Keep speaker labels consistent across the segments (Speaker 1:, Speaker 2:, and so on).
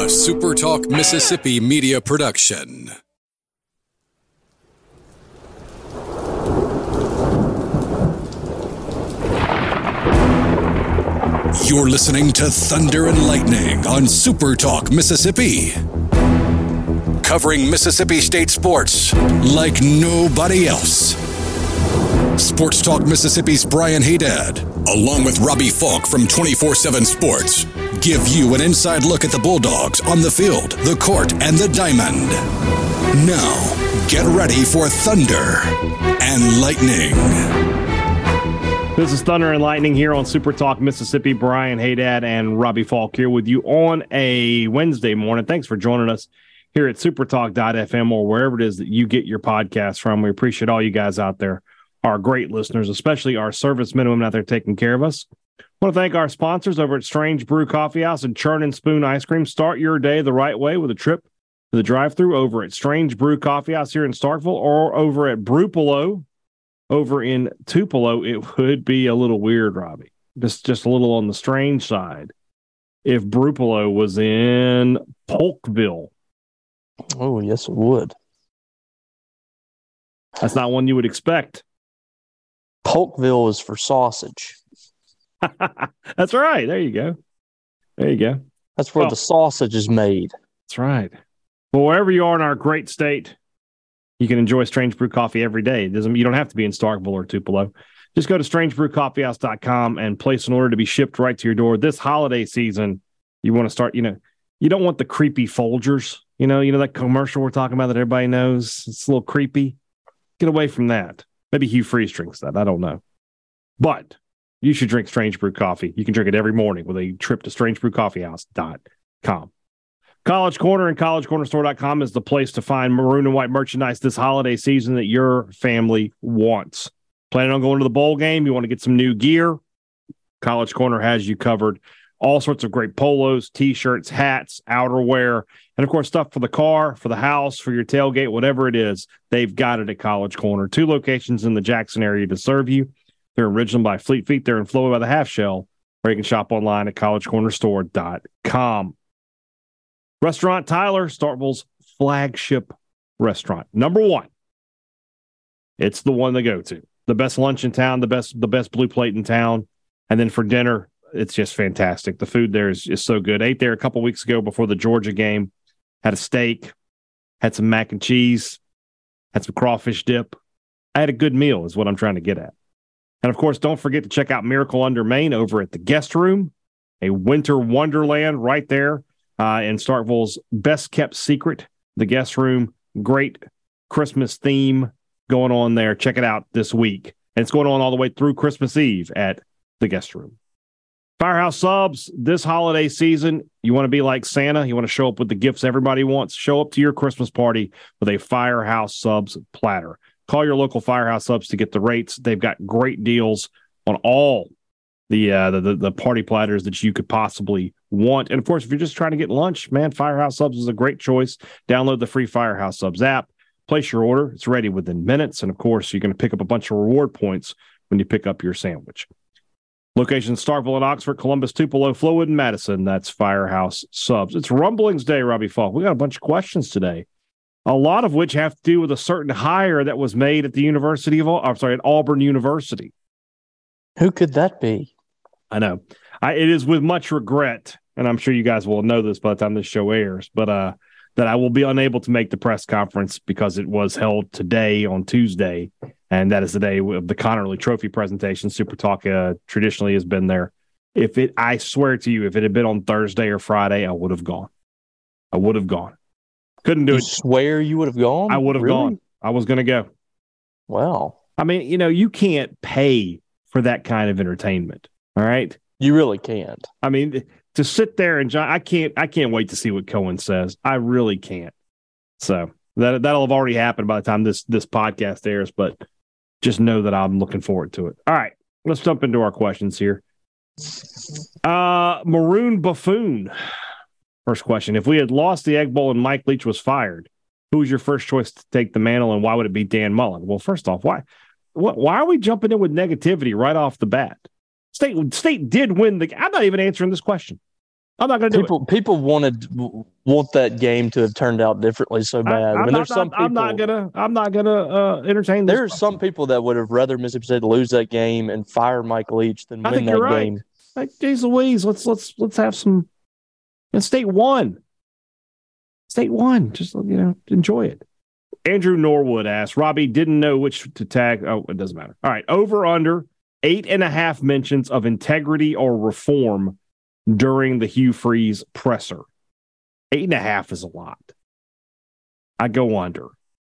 Speaker 1: a Super Talk Mississippi media production. You're listening to Thunder and Lightning on Super Talk Mississippi. Covering Mississippi State sports like nobody else. Sports Talk Mississippi's Brian Haydad, along with Robbie Falk from 24/7 Sports, give you an inside look at the Bulldogs on the field, the court, and the diamond. Now, get ready for Thunder and Lightning.
Speaker 2: This is Thunder and Lightning here on Super Talk Mississippi. Brian Haydad and Robbie Falk here with you on a Wednesday morning. Thanks for joining us here at supertalk.fm or wherever it is that you get your podcasts from. We appreciate all you guys out there, our great listeners, especially our servicemen and women out there taking care of us. I want to thank our sponsors over at Strange Brew Coffee House and Churn and Spoon Ice Cream. Start your day the right way with a trip to the drive-thru over at Strange Brew Coffee House here in Starkville or over at Brupolo over in Tupelo. It would be a little weird, Robbie. Just a little on the strange side if Brupolo was in Polkville.
Speaker 3: Oh, yes, it would.
Speaker 2: That's not one you would expect.
Speaker 3: Polkville is for sausage.
Speaker 2: That's right. There you go. There you go.
Speaker 3: That's where the sausage is made.
Speaker 2: That's right. Well, wherever you are in our great state, you can enjoy Strange Brew Coffee every day. You don't have to be in Starkville or Tupelo. Just go to strangebrewcoffeehouse.com and place an order to be shipped right to your door. This holiday season, you want to start, you don't want the creepy Folgers. You know that commercial we're talking about that everybody knows? It's a little creepy. Get away from that. Maybe Hugh Freeze drinks that. I don't know. But you should drink Strange Brew Coffee. You can drink it every morning with a trip to strangebrewcoffeehouse.com. College Corner and collegecornerstore.com is the place to find maroon and white merchandise this holiday season that your family wants. Planning on going to the bowl game? You want to get some new gear? College Corner has you covered. All sorts of great polos, T-shirts, hats, outerwear, and, of course, stuff for the car, for the house, for your tailgate, whatever it is, they've got it at College Corner. 2 locations in the Jackson area to serve you. They're original by Fleet Feet. They're in Flowood by the Half Shell, or you can shop online at collegecornerstore.com. Restaurant Tyler, Starkville's flagship restaurant. Number 1. It's the one to go to. The best lunch in town, the best blue plate in town. And then for dinner, it's just fantastic. The food there is so good. Ate there a couple weeks ago before the Georgia game. Had a steak, had some mac and cheese, had some crawfish dip. I had a good meal is what I'm trying to get at. And, of course, don't forget to check out Miracle Under Main over at the Guest Room, a winter wonderland right there in Starkville's best-kept secret, the Guest Room. Great Christmas theme going on there. Check it out this week. And it's going on all the way through Christmas Eve at the Guest Room. Firehouse Subs, this holiday season, you want to be like Santa. You want to show up with the gifts everybody wants. Show up to your Christmas party with a Firehouse Subs platter. Call your local Firehouse Subs to get the rates. They've got great deals on all the party platters that you could possibly want. And, of course, if you're just trying to get lunch, man, Firehouse Subs is a great choice. Download the free Firehouse Subs app. Place your order. It's ready within minutes. And, of course, you're going to pick up a bunch of reward points when you pick up your sandwich. Locations: Starkville and Oxford, Columbus, Tupelo, Flowood, and Madison. That's Firehouse Subs. It's Rumblings Day, Robbie Falk. We got a bunch of questions today, a lot of which have to do with a certain hire that was made at at Auburn University.
Speaker 3: Who could that be?
Speaker 2: I know. It is with much regret, and I'm sure you guys will know this by the time this show airs, but that I will be unable to make the press conference because it was held today on Tuesday. And that is the day of the Connerly Trophy presentation. Super Talk traditionally has been there. I swear to you, if it had been on Thursday or Friday, I would have gone. Couldn't do it.
Speaker 3: Swear you would have gone?
Speaker 2: I would have gone. I was going to go.
Speaker 3: Wow.
Speaker 2: I mean, you can't pay for that kind of entertainment. All right.
Speaker 3: You really can't.
Speaker 2: I mean, to sit there and I can't wait to see what Cohen says. I really can't. So that'll have already happened by the time this podcast airs, but just know that I'm looking forward to it. All right, let's jump into our questions here. Maroon Buffoon. First question. If we had lost the Egg Bowl and Mike Leach was fired, who was your first choice to take the mantle and why would it be Dan Mullen? Well, first off, why are we jumping in with negativity right off the bat? State did win I'm not even answering this question. I'm not going to do it.
Speaker 3: People wanted want that game to have turned out differently so bad. I mean, there's some people.
Speaker 2: I'm not gonna entertain this.
Speaker 3: There are some people that would have rather Mississippi State lose that game and fire Mike Leach than win that game.
Speaker 2: Like, geez Louise, let's have some. And State won. Just enjoy it. Andrew Norwood asked, Robbie didn't know which to tag. Oh, it doesn't matter. All right, over under 8.5 mentions of integrity or reform during the Hugh Freeze presser. 8.5 is a lot. I go under.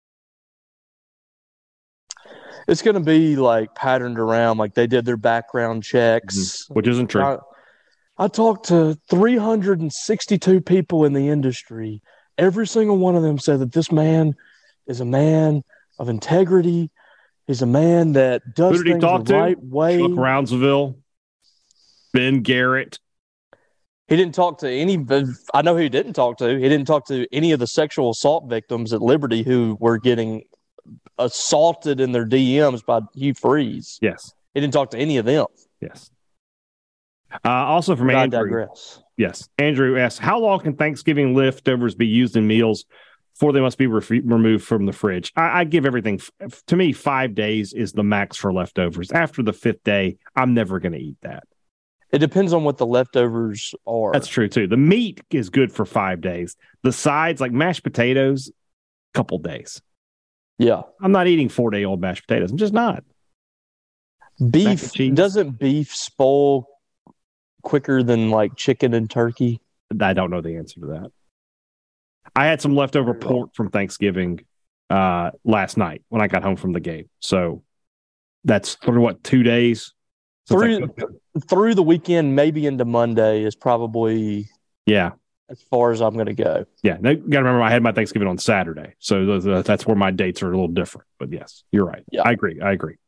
Speaker 3: It's going to be like patterned around, like they did their background checks,
Speaker 2: which isn't true.
Speaker 3: I talked to 362 people in the industry. Every single one of them said that this man is a man of integrity. He's a man that does things the right way.
Speaker 2: Chuck Rounsaville, Ben Garrett.
Speaker 3: He didn't talk to any. I know who he didn't talk to. He didn't talk to any of the sexual assault victims at Liberty who were getting assaulted in their DMs by Hugh Freeze.
Speaker 2: Yes.
Speaker 3: He didn't talk to any of them.
Speaker 2: Yes. Also from Andrew.
Speaker 3: I digress.
Speaker 2: Yes. Andrew asks, how long can Thanksgiving leftovers be used in meals before they must be removed from the fridge? I give everything. To me, 5 days is the max for leftovers. After the 5th day, I'm never going to eat that.
Speaker 3: It depends on what the leftovers are.
Speaker 2: That's true, too. The meat is good for 5 days. The sides, like mashed potatoes, couple days.
Speaker 3: Yeah.
Speaker 2: I'm not eating 4-day-old mashed potatoes. I'm just not.
Speaker 3: Beef, doesn't beef spoil quicker than like chicken and turkey?
Speaker 2: I don't know the answer to that. I had some leftover pork from Thanksgiving last night when I got home from the game. So that's through 2 days?
Speaker 3: Through the weekend, maybe into Monday is probably as far as I'm going to go.
Speaker 2: Yeah, you got to remember I had my Thanksgiving on Saturday, so that's where my dates are a little different. But yes, you're right.
Speaker 3: Yeah.
Speaker 2: I agree.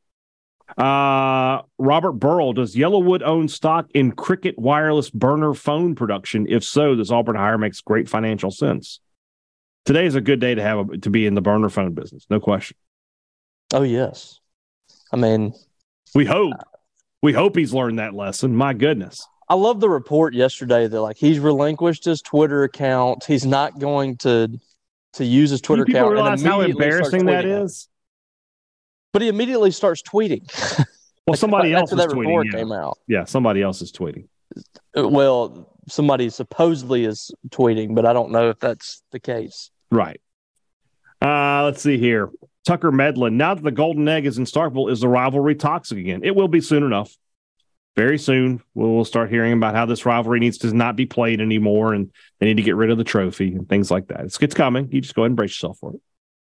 Speaker 2: Robert Burrell, does Yellowwood own stock in Cricket wireless burner phone production? If so, this Auburn hire makes great financial sense. Today is a good day to be in the burner phone business, no question.
Speaker 3: Oh yes, I mean,
Speaker 2: we hope he's learned that lesson. My goodness.
Speaker 3: I love the report yesterday that like he's relinquished his Twitter account. He's not going to use his Twitter account.
Speaker 2: Realize how embarrassing that is?
Speaker 3: But he immediately starts tweeting.
Speaker 2: Well, somebody else is
Speaker 3: that
Speaker 2: tweeting.
Speaker 3: Report came out.
Speaker 2: Yeah, somebody else is tweeting.
Speaker 3: Well, somebody supposedly is tweeting, but I don't know if that's the case.
Speaker 2: Right. Let's see here. Tucker Medlin. Now that the Golden Egg is in Starkville, is the rivalry toxic again? It will be soon enough. Very soon, we'll start hearing about how this rivalry needs to not be played anymore, and they need to get rid of the trophy and things like that. It's coming. You just go ahead and brace yourself for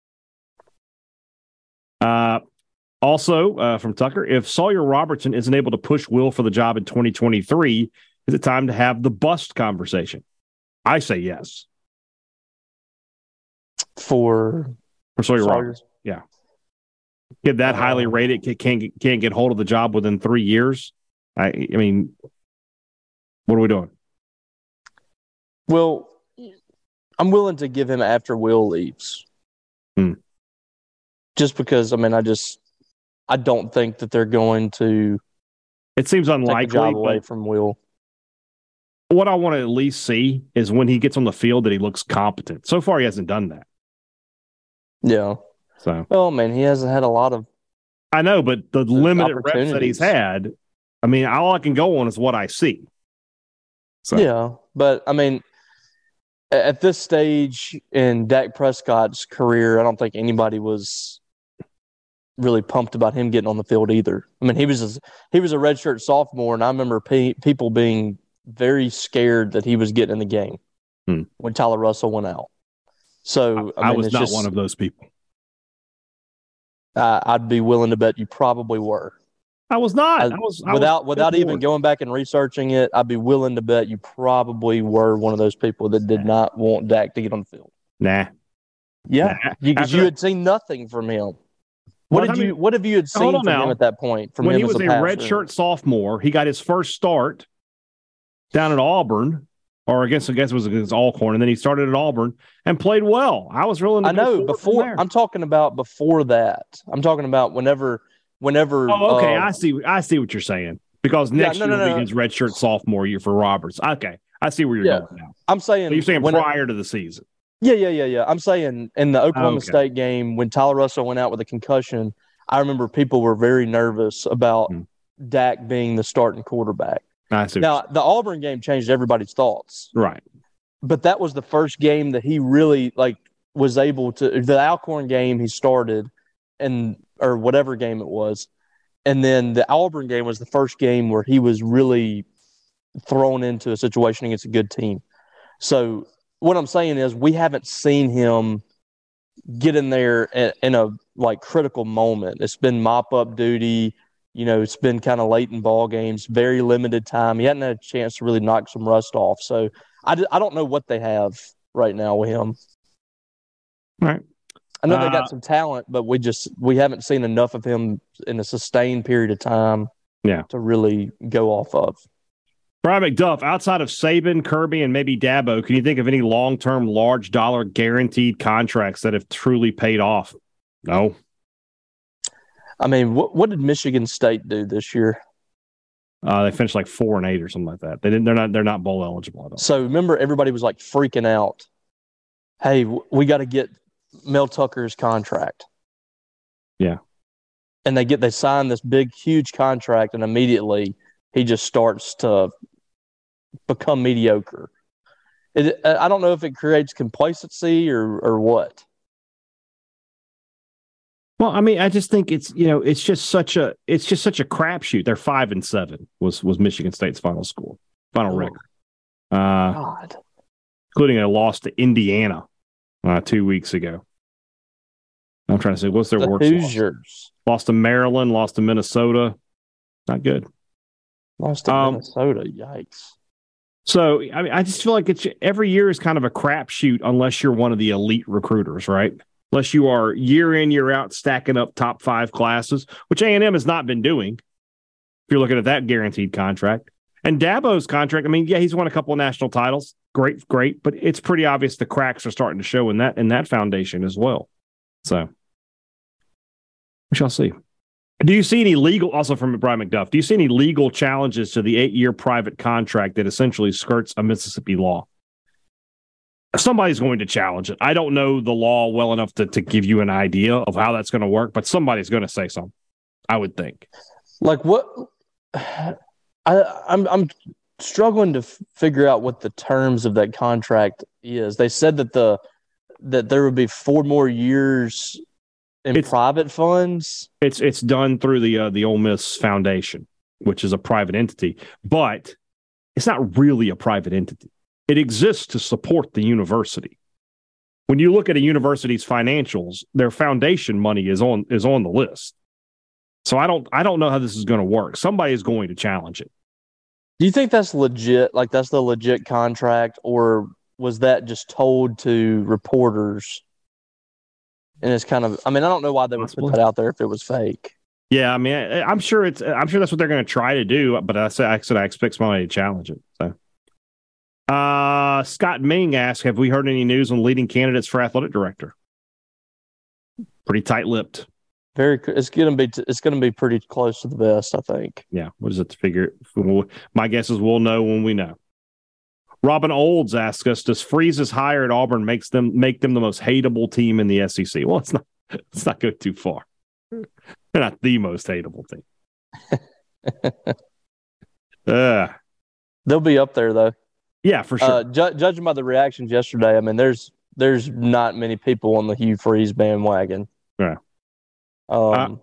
Speaker 2: it. Also, from Tucker, if Sawyer Robertson isn't able to push Will for the job in 2023, is it time to have the bust conversation? I say yes. For Sawyer Robertson. Yeah. Get that highly rated, can't get hold of the job within 3 years. I mean, what are we doing?
Speaker 3: Well, I'm willing to give him after Will leaves. Just because, I mean, I don't think that they're going to.
Speaker 2: It seems unlikely.
Speaker 3: Take a job away from Will.
Speaker 2: What I want to at least see is when he gets on the field that he looks competent. So far, he hasn't done that.
Speaker 3: Yeah.
Speaker 2: So.
Speaker 3: Well, man, he hasn't had a lot of.
Speaker 2: I know, but the limited reps that he's had, I mean, all I can go on is what I see.
Speaker 3: So. Yeah, but I mean, at this stage in Dak Prescott's career, I don't think anybody was really pumped about him getting on the field either. I mean, he was a redshirt sophomore, and I remember people being very scared that he was getting in the game when Tyler Russell went out. So
Speaker 2: I was not one of those people.
Speaker 3: I'd be willing to bet you probably were.
Speaker 2: I was not.
Speaker 3: Without even going back and researching it, I'd be willing to bet you probably were one of those people that did not want Dak to get on the field.
Speaker 2: Nah.
Speaker 3: Yeah, because you had seen nothing from him. What have you had seen from him at that point?
Speaker 2: When he was a redshirt sophomore, he got his first start down at Auburn, or I guess it was against Alcorn, and then he started at Auburn and played well. I was really.
Speaker 3: I know before. I'm talking about before that. I'm talking about whenever.
Speaker 2: Oh, okay. I see what you're saying. Because next year will be his redshirt sophomore year for Roberts. Okay, I see where you're going now.
Speaker 3: I'm saying.
Speaker 2: So you're saying prior to the season.
Speaker 3: Yeah. I'm saying in the Oklahoma State game when Tyler Russell went out with a concussion, I remember people were very nervous about Dak being the starting quarterback.
Speaker 2: I see.
Speaker 3: Now, the Auburn game changed everybody's thoughts.
Speaker 2: Right.
Speaker 3: But that was the first game that he really was able to – the Alcorn game he started or whatever game it was. And then the Auburn game was the first game where he was really thrown into a situation against a good team. So what I'm saying is we haven't seen him get in there in a critical moment. It's been mop-up duty. It's been kind of late in ball games, very limited time. He hadn't had a chance to really knock some rust off. So I don't know what they have right now with him.
Speaker 2: All right.
Speaker 3: I know they got some talent, but we haven't seen enough of him in a sustained period of time to really go off of.
Speaker 2: Brian McDuff, outside of Saban, Kirby, and maybe Dabo, can you think of any long-term, large dollar guaranteed contracts that have truly paid off? No.
Speaker 3: I mean, what did Michigan State do this year?
Speaker 2: They finished 4-8 or something like that. They're not bowl eligible at all.
Speaker 3: So remember, everybody was freaking out. Hey, we got to get Mel Tucker's contract.
Speaker 2: Yeah.
Speaker 3: And they sign this big, huge contract, and immediately he just starts to become mediocre. I don't know if it creates complacency or what.
Speaker 2: Well, I mean, I just think it's just such a crapshoot. They're 5-7 was Michigan State's final record.
Speaker 3: God.
Speaker 2: Including a loss to Indiana 2 weeks ago. I'm trying to say, what's their worst
Speaker 3: Hoosiers.
Speaker 2: Lost to Maryland, lost to Minnesota. Not good.
Speaker 3: Lost to Minnesota. Yikes.
Speaker 2: So, I mean, I just feel like every year is kind of a crapshoot unless you're one of the elite recruiters, right? Unless you are year in, year out stacking up top 5 classes, which A&M has not been doing. If you're looking at that guaranteed contract. And Dabo's contract, I mean, yeah, he's won a couple of national titles. Great, but it's pretty obvious the cracks are starting to show in that foundation as well. So, we shall see. Do you see any legal, also from Brian McDuff, do you see any legal challenges to the 8-year private contract that essentially skirts a Mississippi law? Somebody's going to challenge it. I don't know the law well enough to give you an idea of how that's going to work, but somebody's going to say something, I would think.
Speaker 3: What? I'm struggling to figure out what the terms of that contract is. They said that there would be 4 more years in private funds.
Speaker 2: It's done through the Ole Miss Foundation, which is a private entity, but it's not really a private entity. It exists to support the university. When you look at a university's financials, their foundation money is on the list. So I don't know how this is going to work. Somebody is going to challenge it.
Speaker 3: Do you think that's legit? That's the legit contract, or was that just told to reporters? And it's kind of, I mean, I don't know why they would put that out there if it was fake.
Speaker 2: Yeah, I mean, I'm sure that's what they're going to try to do. But I expect somebody to challenge it. So. Scott Ming asked, have we heard any news on leading candidates for athletic director? Pretty tight-lipped.
Speaker 3: It's going to be pretty close to the best, I think.
Speaker 2: Yeah, what is it to figure? My guess is we'll know when we know. Robin Olds asked us, does Freeze's hire at Auburn make them the most hateable team in the SEC? Well, it's not go too far. They're not the most hateable team.
Speaker 3: They'll be up there though.
Speaker 2: Yeah, for sure.
Speaker 3: Judging by the reactions yesterday, I mean, there's not many people on the Hugh Freeze bandwagon.
Speaker 2: Yeah.
Speaker 3: I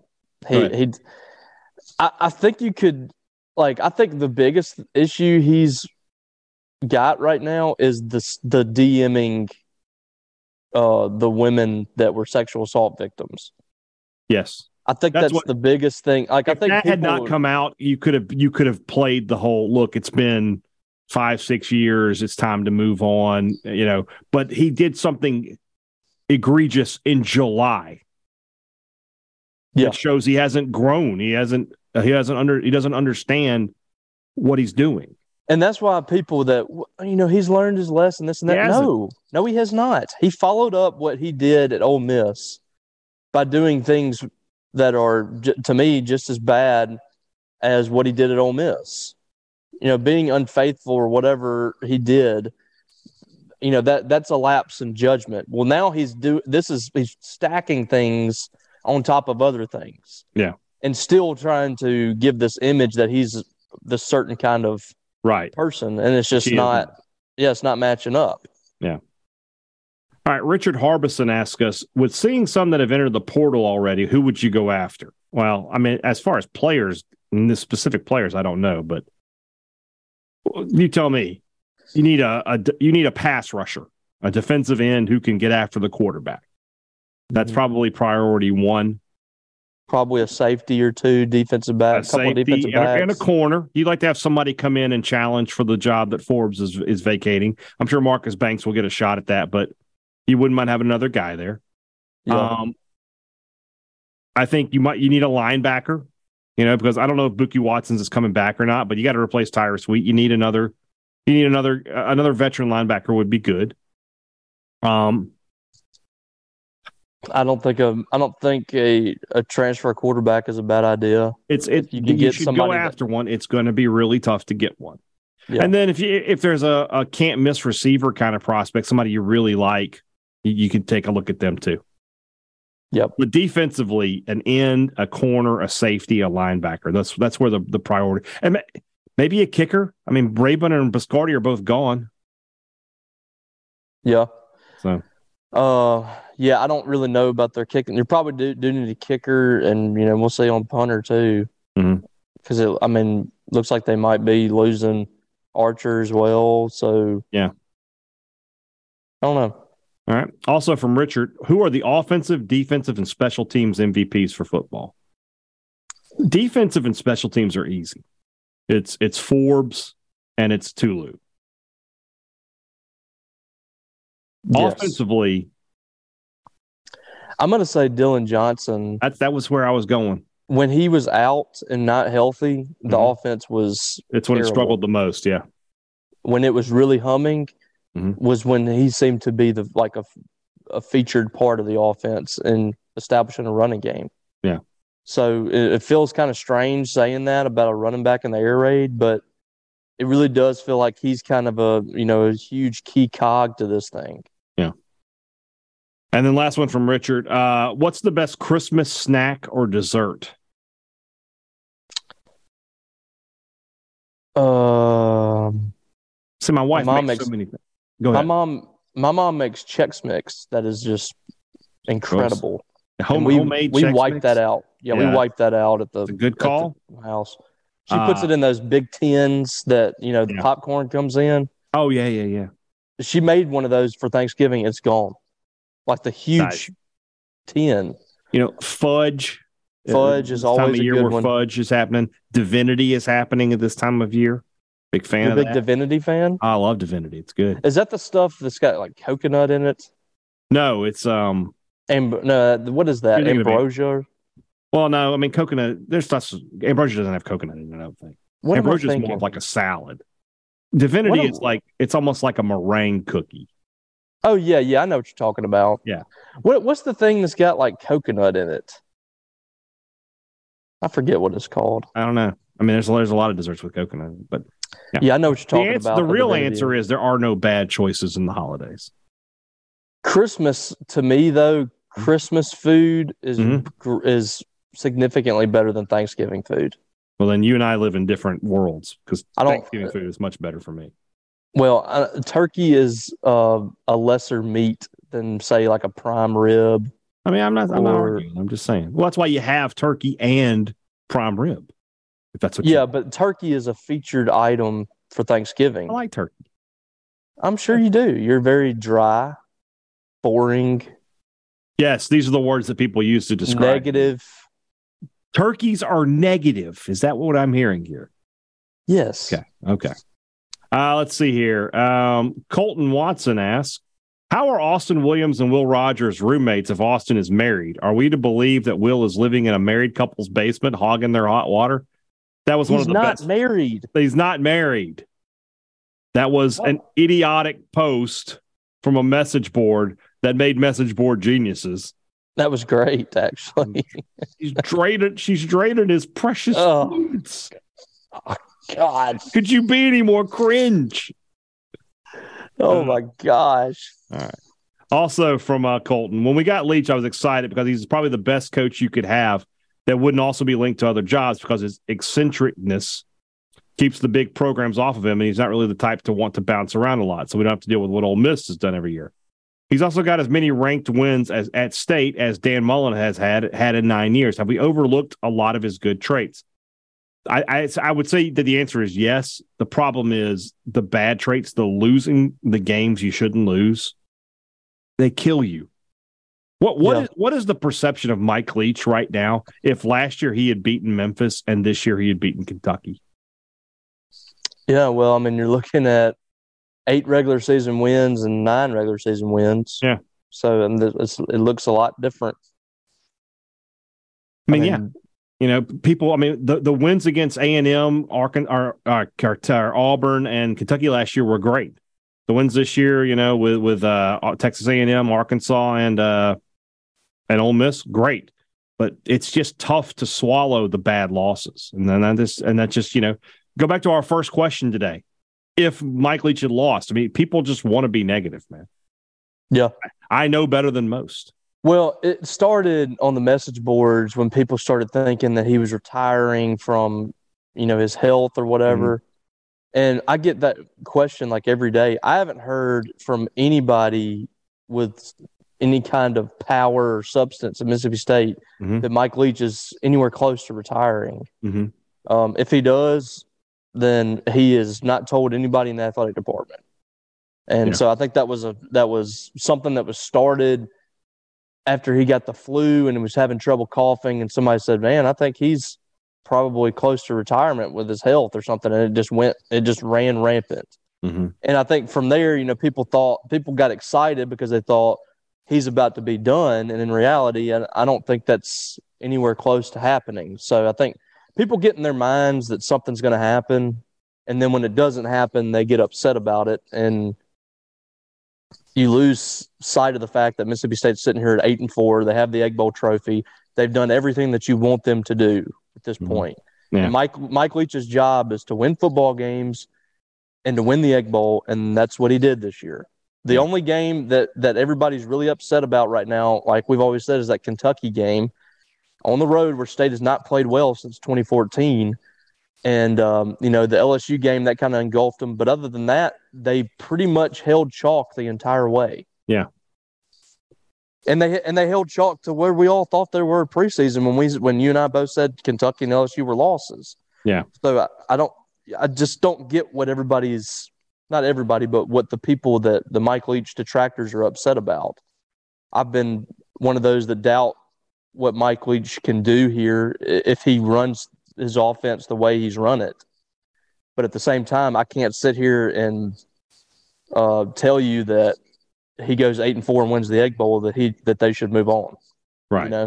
Speaker 3: think you could, I think the biggest issue he's got right now is the DMing the women that were sexual assault victims.
Speaker 2: Yes.
Speaker 3: I think that's the biggest thing. I think
Speaker 2: that had not come out, you could have played the whole look. It's been 5-6 years. It's time to move on. But he did something egregious in July.
Speaker 3: Yeah,
Speaker 2: it shows he hasn't grown. He doesn't understand what he's doing.
Speaker 3: And that's why people that he's learned his lesson. This and that. No, he has not. He followed up what he did at Ole Miss by doing things that are, to me, just as bad as what he did at Ole Miss. being unfaithful or whatever he did, that's a lapse in judgment. Well, now he's stacking things on top of other things.
Speaker 2: Yeah.
Speaker 3: And still trying to give this image that he's this certain kind of person. And it's just it's not matching up.
Speaker 2: Yeah. All right. Richard Harbison asks us, with seeing some that have entered the portal already, who would you go after? Well, I mean, as far as players, the specific players, I don't know, but you tell me. You need a pass rusher, a defensive end who can get after the quarterback. That's probably priority one.
Speaker 3: Probably a safety or two, defensive back, defensive backs.
Speaker 2: And a corner. You'd like to have somebody come in and challenge for the job that Forbes is vacating. I'm sure Marcus Banks will get a shot at that, but you wouldn't mind having another guy there. Yeah. I think you need a linebacker, because I don't know if Buki Watson's is coming back or not, but you got to replace Tyrus Wheat. You need another veteran linebacker would be good.
Speaker 3: I don't think a transfer quarterback is a bad idea.
Speaker 2: You should go after one. It's going to be really tough to get one. Yeah. And then if there's a can't miss receiver kind of prospect, somebody you really like, you can take a look at them too.
Speaker 3: Yep.
Speaker 2: But defensively, an end, a corner, a safety, a linebacker. That's where the priority. And maybe a kicker. I mean, Braben and Biscardi are both gone.
Speaker 3: Yeah.
Speaker 2: So.
Speaker 3: Yeah, I don't really know about their kicking. You probably do need a kicker, and we'll see on punter too. Because looks like they might be losing Archer as well. So
Speaker 2: yeah,
Speaker 3: I don't know.
Speaker 2: All right. Also from Richard, who are the offensive, defensive, and special teams MVPs for football? Defensive and special teams are easy. It's Forbes and it's Tulu. Yes. Offensively,
Speaker 3: I'm going to say Dylan Johnson.
Speaker 2: That was where I was going.
Speaker 3: When he was out and not healthy, the offense was
Speaker 2: It's when
Speaker 3: terrible.
Speaker 2: It struggled the most, yeah.
Speaker 3: When it was really humming was when he seemed to be a featured part of the offense in establishing a running game.
Speaker 2: Yeah.
Speaker 3: So it feels kind of strange saying that about a running back in the air raid, but it really does feel like he's kind of a huge key cog to this thing.
Speaker 2: Yeah. And then last one from Richard. What's the best Christmas snack or dessert? See, my wife makes so many things. Go ahead.
Speaker 3: My mom makes Chex Mix that is just incredible.
Speaker 2: Homemade
Speaker 3: we
Speaker 2: Chex
Speaker 3: wipe
Speaker 2: Mix?
Speaker 3: that out. Yeah, we wipe that out at the
Speaker 2: good call
Speaker 3: house. She puts it in those big tins that the popcorn comes in.
Speaker 2: Oh yeah.
Speaker 3: She made one of those for Thanksgiving. It's gone, like the huge tin.
Speaker 2: Fudge.
Speaker 3: Fudge is always a good one.
Speaker 2: Fudge is happening. Divinity is happening at this time of year. Big fan of that.
Speaker 3: Big Divinity fan?
Speaker 2: I love Divinity. It's good.
Speaker 3: Is that the stuff that's got like coconut in it?
Speaker 2: No, it's
Speaker 3: no, what is that? Ambrosia?
Speaker 2: Well, no, I mean coconut. There's stuff. Ambrosia doesn't have coconut in it, I don't think. Ambrosia is more like a salad. Divinity is it's almost like a meringue cookie.
Speaker 3: Oh yeah, I know what you're talking about.
Speaker 2: Yeah.
Speaker 3: What's the thing that's got like coconut in it? I forget what it's called.
Speaker 2: I don't know. I mean, there's a lot of desserts with coconut, but
Speaker 3: yeah, I know what you're talking about.
Speaker 2: The real answer is there are no bad choices in the holidays.
Speaker 3: Christmas, to me though, Christmas food is significantly better than Thanksgiving food.
Speaker 2: Well, then you and I live in different worlds because Thanksgiving food is much better for me.
Speaker 3: Well, turkey is a lesser meat than, say, like a prime rib.
Speaker 2: I mean, I'm not arguing. I'm just saying. Well, that's why you have turkey and prime rib. If that's what
Speaker 3: but turkey is a featured item for Thanksgiving.
Speaker 2: I like turkey.
Speaker 3: I'm sure you do. You're very dry, boring.
Speaker 2: Yes, these are the words that people use to describe
Speaker 3: negative.
Speaker 2: Turkeys are negative. Is that what I'm hearing here?
Speaker 3: Yes.
Speaker 2: Okay. Let's see here. Colton Watson asks, how are Austin Williams and Will Rogers roommates if Austin is married? Are we to believe that Will is living in a married couple's basement, hogging their hot water? That was one of the best.
Speaker 3: He's not married.
Speaker 2: He's not married. That was an idiotic post from a message board that made message board geniuses.
Speaker 3: That was great, actually.
Speaker 2: She's drained his precious foods.
Speaker 3: God.
Speaker 2: Could you be any more cringe?
Speaker 3: Oh, my gosh.
Speaker 2: All right. Also from Colton, when we got Leach, I was excited because he's probably the best coach you could have that wouldn't also be linked to other jobs because his eccentricness keeps the big programs off of him, and he's not really the type to want to bounce around a lot, so we don't have to deal with what Ole Miss has done every year. He's also got as many ranked wins as at state as Dan Mullen has had in 9 years. Have we overlooked a lot of his good traits? I would say that the answer is yes. The problem is the bad traits, the losing the games you shouldn't lose. They kill you. What is the perception of Mike Leach right now if last year he had beaten Memphis and this year he had beaten Kentucky?
Speaker 3: Yeah, well, I mean, you're looking at 8 regular season wins and 9 regular season wins.
Speaker 2: Yeah.
Speaker 3: So it looks a lot different.
Speaker 2: I mean, people. I mean, the wins against A&M, Auburn, and Kentucky last year were great. The wins this year, with Texas A&M, Arkansas, and Ole Miss, great. But it's just tough to swallow the bad losses, and then that just go back to our first question today. If Mike Leach had lost, I mean, people just want to be negative, man.
Speaker 3: Yeah,
Speaker 2: I know better than most.
Speaker 3: Well, it started on the message boards when people started thinking that he was retiring from, his health or whatever. Mm-hmm. And I get that question like every day. I haven't heard from anybody with any kind of power or substance at Mississippi State that Mike Leach is anywhere close to retiring. Mm-hmm. If he does, then he has not told anybody in the athletic department. And so I think that was something that was started after he got the flu and was having trouble coughing, and somebody said, man, I think he's probably close to retirement with his health or something. And it just ran rampant. Mm-hmm. And I think from there, people got excited because they thought he's about to be done. And in reality, I don't think that's anywhere close to happening. So I think people get in their minds that something's going to happen. And then when it doesn't happen, they get upset about it. And you lose sight of the fact that Mississippi State's sitting here at 8-4. They have the Egg Bowl trophy. They've done everything that you want them to do at this point. Yeah. And Mike Leach's job is to win football games and to win the Egg Bowl, and that's what he did this year. The only game that everybody's really upset about right now, like we've always said, is that Kentucky game on the road where State has not played well since 2014. And, the LSU game, that kind of engulfed them. But other than that, they pretty much held chalk the entire way.
Speaker 2: Yeah.
Speaker 3: And they held chalk to where we all thought they were preseason when you and I both said Kentucky and LSU were losses.
Speaker 2: Yeah.
Speaker 3: So I just don't get what not everybody, but what the people that the Mike Leach detractors are upset about. I've been one of those that doubt what Mike Leach can do here if he runs his offense the way he's run it. But at the same time, I can't sit here and tell you that he goes 8-4 and wins the Egg Bowl that they should move on.
Speaker 2: Right. All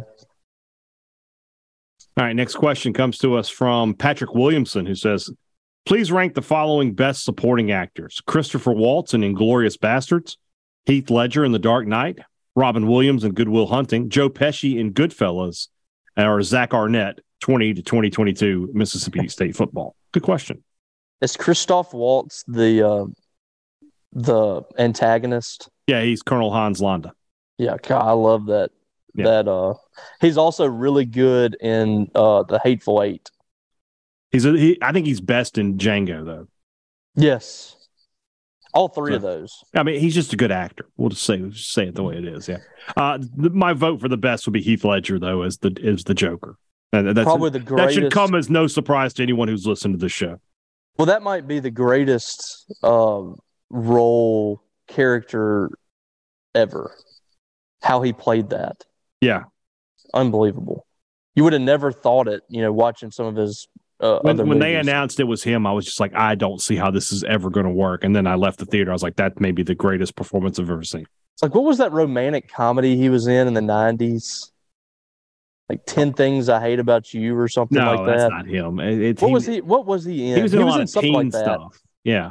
Speaker 2: right. Next question comes to us from Patrick Williamson, who says, please rank the following best supporting actors: Christopher Waltz in Inglourious Bastards, Heath Ledger in The Dark Knight, Robin Williams in Good Will Hunting, Joe Pesci in Goodfellas, or Zach Arnett, 20 to 2022 Mississippi State football. Good question.
Speaker 3: Is Christoph Waltz the antagonist?
Speaker 2: Yeah, he's Colonel Hans Landa.
Speaker 3: Yeah, God, I love that. Yeah. He's also really good in The Hateful Eight.
Speaker 2: I think he's best in Django, though.
Speaker 3: Yes, all three of those.
Speaker 2: I mean, he's just a good actor. We'll just say it the way it is. Yeah. My vote for the best would be Heath Ledger, though, as the Joker. That's
Speaker 3: probably the greatest.
Speaker 2: That should come as no surprise to anyone who's listened to this show.
Speaker 3: Well, that might be the greatest role character ever. How he played that.
Speaker 2: Yeah.
Speaker 3: Unbelievable. You would have never thought it, watching some of his
Speaker 2: when they announced it was him, I was just like, I don't see how this is ever going to work. And then I left the theater. I was like, that may be the greatest performance I've ever seen.
Speaker 3: It's like, what was that romantic comedy he was in the 90s? Like 10 Things I Hate About You or something like that.
Speaker 2: No, that's not him.
Speaker 3: What was he in?
Speaker 2: He was in a lot of teen like stuff. Yeah.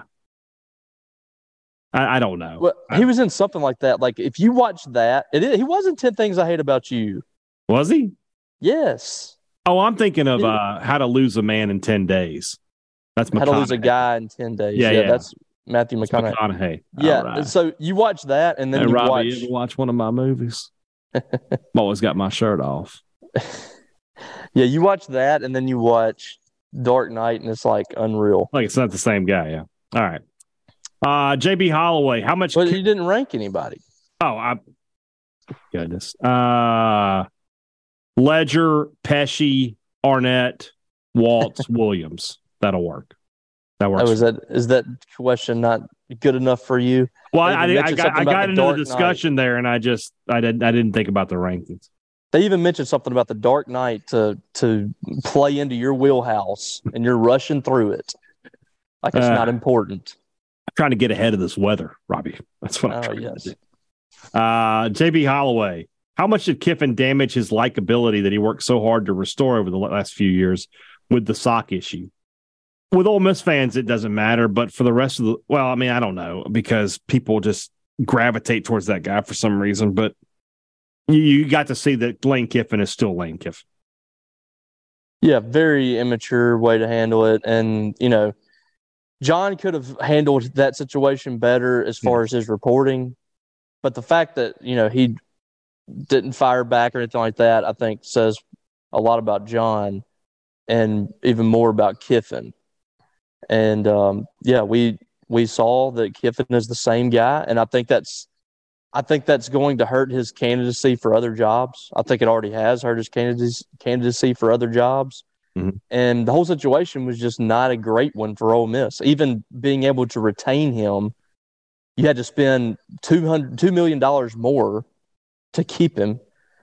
Speaker 2: I don't know.
Speaker 3: Well, he was in something like that. Like, if you watch that, he wasn't 10 Things I Hate About You.
Speaker 2: Was he?
Speaker 3: Yes.
Speaker 2: Oh, I'm thinking of How to Lose a Man in 10 Days. That's
Speaker 3: How to Lose a
Speaker 2: McConaughey.
Speaker 3: Guy in 10 Days.
Speaker 2: Yeah.
Speaker 3: That's Matthew
Speaker 2: It's
Speaker 3: McConaughey.
Speaker 2: McConaughey.
Speaker 3: Yeah.
Speaker 2: All right.
Speaker 3: So you watch that, and then
Speaker 2: Hey,
Speaker 3: you
Speaker 2: Robbie, you ever watch one of my movies? I've always got my shirt off.
Speaker 3: Yeah, you watch that, and then you watch Dark Knight, and it's like unreal.
Speaker 2: Like it's not the same guy. Yeah. All right. JB Holloway, how much?
Speaker 3: But you didn't rank anybody.
Speaker 2: Goodness. Ledger, Pesci, Arnett, Waltz, Williams. That'll work. That works.
Speaker 3: Oh, is that question not good enough for you?
Speaker 2: Well, I got into the discussion there, and I didn't think about the rankings.
Speaker 3: They even mentioned something about the Dark Knight to play into your wheelhouse, and you're rushing through it like it's not important.
Speaker 2: I'm trying to get ahead of this weather, Robbie. That's what I'm trying to do. JB Holloway, how much did Kiffin damage his likability that he worked so hard to restore over the last few years with the sock issue? With Ole Miss fans, it doesn't matter, but for the rest of I don't know, because people just gravitate towards that guy for some reason, but you got to see that Lane Kiffin is still Lane Kiffin.
Speaker 3: Yeah, very immature way to handle it. And, John could have handled that situation better as far as his reporting. But the fact that, he didn't fire back or anything like that, I think says a lot about John and even more about Kiffin. And, we saw that Kiffin is the same guy. And I think that's going to hurt his candidacy for other jobs. I think it already has hurt his candidacy for other jobs.
Speaker 2: Mm-hmm.
Speaker 3: And the whole situation was just not a great one for Ole Miss. Even being able to retain him, you had to spend $2 million more to keep him.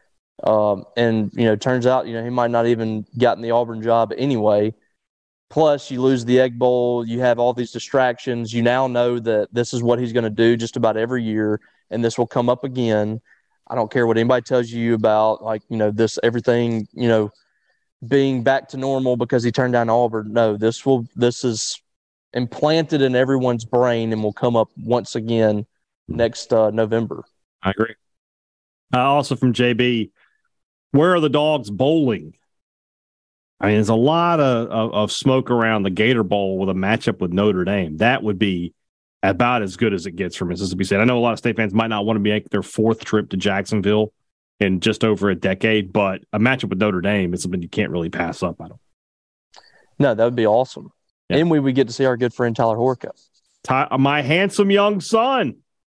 Speaker 3: Turns out, he might not even gotten the Auburn job anyway. Plus, you lose the Egg Bowl. You have all these distractions. You now know that this is what he's going to do just about every year, and this will come up again. I don't care what anybody tells you about, everything, being back to normal because he turned down Auburn. No, this is implanted in everyone's brain and will come up once again next November.
Speaker 2: I agree. Also from JB, where are the Dogs bowling? I mean, there's a lot of smoke around the Gator Bowl with a matchup with Notre Dame. That would be about as good as it gets for Mississippi State. I know a lot of State fans might not want to make their fourth trip to Jacksonville in just over a decade, but a matchup with Notre Dame is something you can't really pass up.
Speaker 3: No, that would be awesome. Yeah. And we would get to see our good friend Tyler Horka.
Speaker 2: My handsome young son.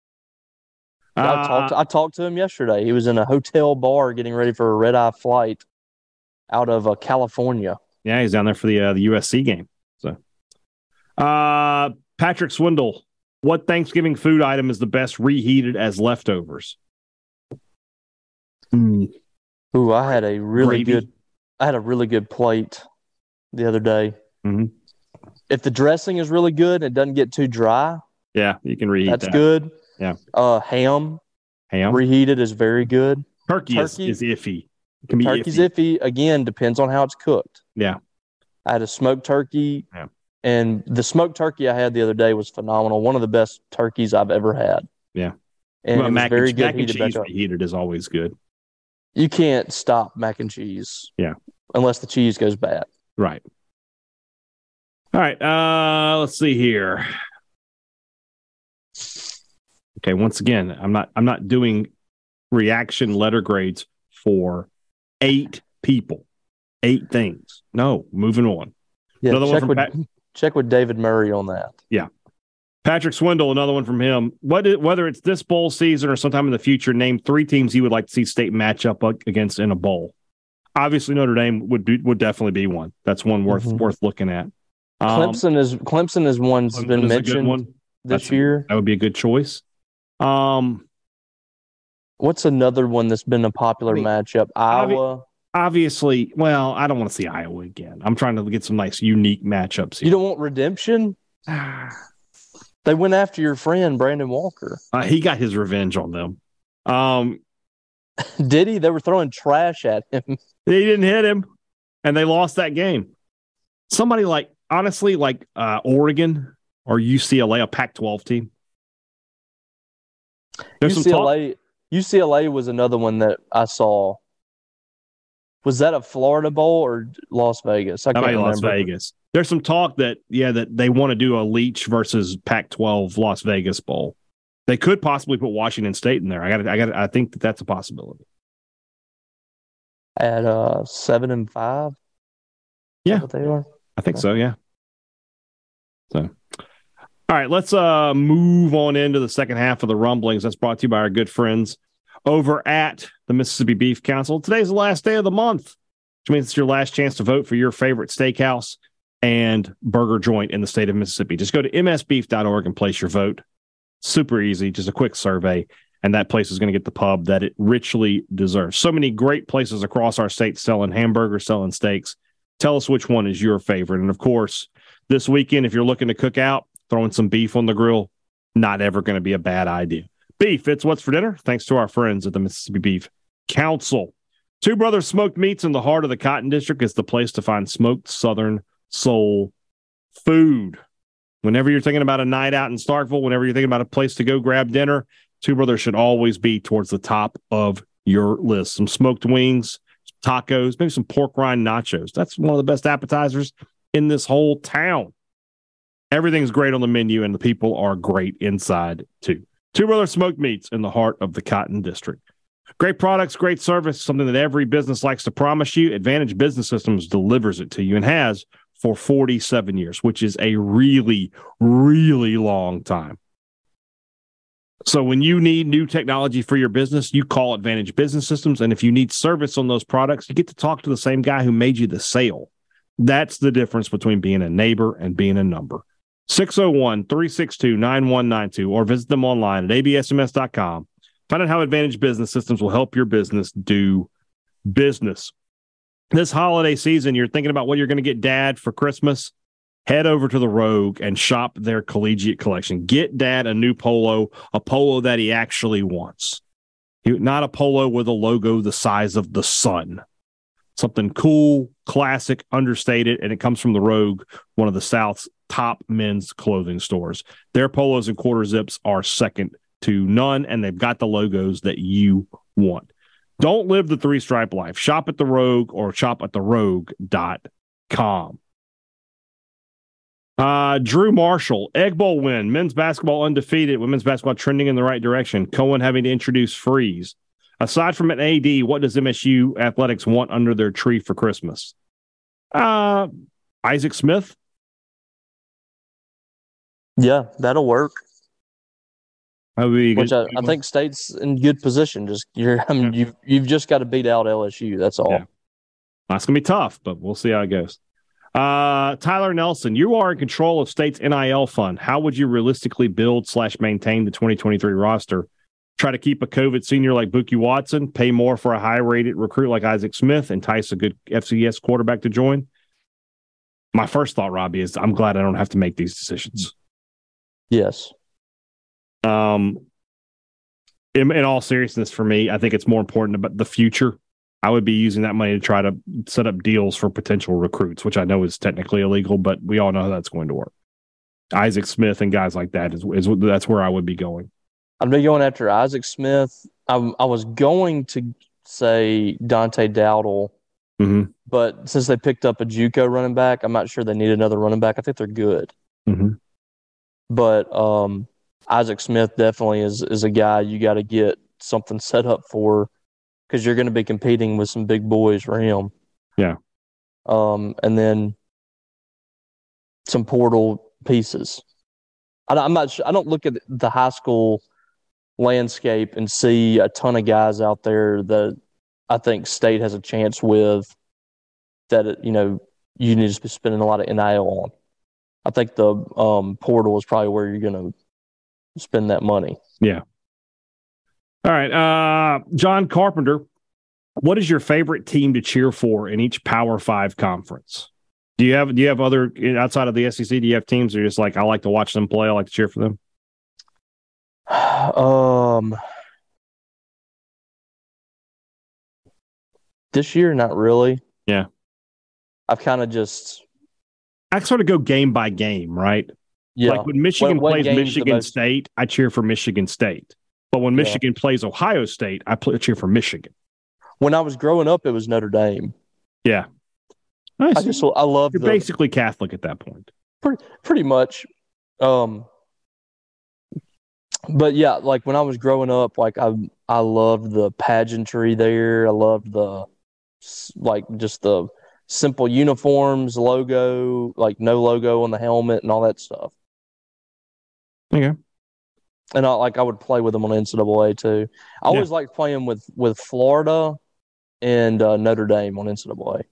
Speaker 3: I talked to him yesterday. He was in a hotel bar getting ready for a red-eye flight out of California.
Speaker 2: Yeah, he's down there for the USC game. So, Patrick Swindle, what Thanksgiving food item is the best reheated as leftovers?
Speaker 3: Ooh, I had a really good plate the other day.
Speaker 2: Mm-hmm.
Speaker 3: If the dressing is really good and it doesn't get too dry,
Speaker 2: yeah, you can reheat
Speaker 3: that's good.
Speaker 2: Yeah.
Speaker 3: Ham reheated is very good.
Speaker 2: Turkey is iffy. It can be
Speaker 3: Turkey's iffy. Again, depends on how it's cooked.
Speaker 2: Yeah.
Speaker 3: I had a smoked turkey, and the smoked turkey I had the other day was phenomenal. One of the best turkeys I've ever had.
Speaker 2: Yeah.
Speaker 3: And it was very good.
Speaker 2: Mac and cheese reheated is always good.
Speaker 3: You can't stop mac and cheese.
Speaker 2: Yeah.
Speaker 3: Unless the cheese goes bad.
Speaker 2: Right. All right. Let's see here. Okay. Once again, I'm not doing reaction letter grades for 8 people, 8 things. No, moving on.
Speaker 3: Yeah. Check with David Murray on that.
Speaker 2: Yeah. Patrick Swindle, another one from him. Whether it's this bowl season or sometime in the future, name 3 teams you would like to see State match up against in a bowl. Obviously, Notre Dame would definitely be one. That's one worth looking at.
Speaker 3: Clemson is one that's been mentioned this year.
Speaker 2: That would be a good choice.
Speaker 3: What's another one that's been a popular matchup? Iowa.
Speaker 2: Obviously, well, I don't want to see Iowa again. I'm trying to get some nice, unique matchups here.
Speaker 3: You don't want redemption? They went after your friend, Brandon Walker.
Speaker 2: He got his revenge on them.
Speaker 3: Did he? They were throwing trash at him.
Speaker 2: They didn't hit him, and they lost that game. Somebody honestly, Oregon or UCLA, a Pac-12 team.
Speaker 3: UCLA was another one that I saw Was that a Florida Bowl or Las Vegas? I can't remember.
Speaker 2: Las Vegas. There's some talk that they want to do a Leach versus Pac-12 Las Vegas Bowl. They could possibly put Washington State in there. I think that's a possibility.
Speaker 3: At 7-5.
Speaker 2: Yeah,
Speaker 3: what they are.
Speaker 2: I think so. Yeah. So, all right, let's move on into the second half of the rumblings. That's brought to you by our good friends over at the Mississippi Beef Council. Today's the last day of the month, which means it's your last chance to vote for your favorite steakhouse and burger joint in the state of Mississippi. Just go to msbeef.org and place your vote. Super easy, just a quick survey, and that place is going to get the pub that it richly deserves. So many great places across our state selling hamburgers, selling steaks. Tell us which one is your favorite. And, of course, this weekend, if you're looking to cook out, throwing some beef on the grill, not ever going to be a bad idea. Beef, it's what's for dinner, thanks to our friends at the Mississippi Beef Council. Two Brothers Smoked Meats in the heart of the Cotton District is the place to find smoked Southern soul food. Whenever you're thinking about a night out in Starkville, whenever you're thinking about a place to go grab dinner, Two Brothers should always be towards the top of your list. Some smoked wings, some tacos, maybe some pork rind nachos. That's one of the best appetizers in this whole town. Everything's great on the menu, and the people are great inside, too. Two Brothers Smoked Meats in the heart of the Cotton District. Great products, great service, something that every business likes to promise you. Advantage Business Systems delivers it to you and has for 47 years, which is a really, really long time. So when you need new technology for your business, you call Advantage Business Systems, and if you need service on those products, you get to talk to the same guy who made you the sale. That's the difference between being a neighbor and being a number. 601-362-9192 or visit them online at absms.com. Find out how Advantage Business Systems will help your business do business. This holiday season, you're thinking about what you're going to get Dad for Christmas. Head over to the Rogue and shop their collegiate collection. Get Dad a new polo, a polo that he actually wants. Not a polo with a logo the size of the sun. Something cool, classic, understated, and it comes from the Rogue, one of the South's top men's clothing stores. Their polos and quarter zips are second to none, and they've got the logos that you want. Don't live the three-stripe life. Shop at the Rogue or shop at therogue.com. Drew Marshall, Egg Bowl win. Men's basketball undefeated. Women's basketball trending in the right direction. Cohen having to introduce Freeze. Aside from an AD, what does MSU athletics want under their tree for Christmas? Isaac Smith.
Speaker 3: Yeah, that'll work.
Speaker 2: Which
Speaker 3: I think State's in good position. You've just got to beat out LSU. That's all.
Speaker 2: Yeah. That's gonna be tough, but we'll see how it goes. Tyler Nelson, you are in control of State's NIL fund. How would you realistically build/maintain the 2023 roster? Try to keep a COVID senior like Buki Watson, pay more for a high-rated recruit like Isaac Smith, entice a good FCS quarterback to join? My first thought, Robbie, is I'm glad I don't have to make these decisions.
Speaker 3: Yes.
Speaker 2: In all seriousness, for me, I think it's more important about the future. I would be using that money to try to set up deals for potential recruits, which I know is technically illegal, but we all know how that's going to work. Isaac Smith and guys like that is that's where I would be going.
Speaker 3: I'd be going after Isaac Smith. I was going to say Dante Dowdle, but since they picked up a JUCO running back, I'm not sure they need another running back. I think they're good. But Isaac Smith definitely is a guy you got to get something set up for, because you're going to be competing with some big boys for him.
Speaker 2: Yeah.
Speaker 3: And then some portal pieces. I'm not sure. I don't look at the high school landscape and see a ton of guys out there that I think State has a chance with that, you need to be spending a lot of NIL on. I think the portal is probably where you're going to spend that money. Yeah.
Speaker 2: All right. John Carpenter, what is your favorite team to cheer for in each Power 5 conference? Do you have other, outside of the SEC, do you have teams that are just like, I like to watch them play, I like to cheer for them?
Speaker 3: This year, not really.
Speaker 2: Yeah.
Speaker 3: I've kind of just...
Speaker 2: I sort of go game by game, right?
Speaker 3: Yeah.
Speaker 2: Like when Michigan plays Michigan State, I cheer for Michigan State. But when Michigan plays Ohio State, I cheer for Michigan.
Speaker 3: When I was growing up, it was Notre Dame.
Speaker 2: Yeah.
Speaker 3: I love.
Speaker 2: You're basically Catholic at that point.
Speaker 3: Pretty much. But yeah, like when I was growing up, like I loved the pageantry there. I loved just the simple uniforms, logo, like no logo on the helmet and all that stuff.
Speaker 2: Okay.
Speaker 3: And I would play with them on NCAA too. I always liked playing with Florida and Notre Dame on NCAA.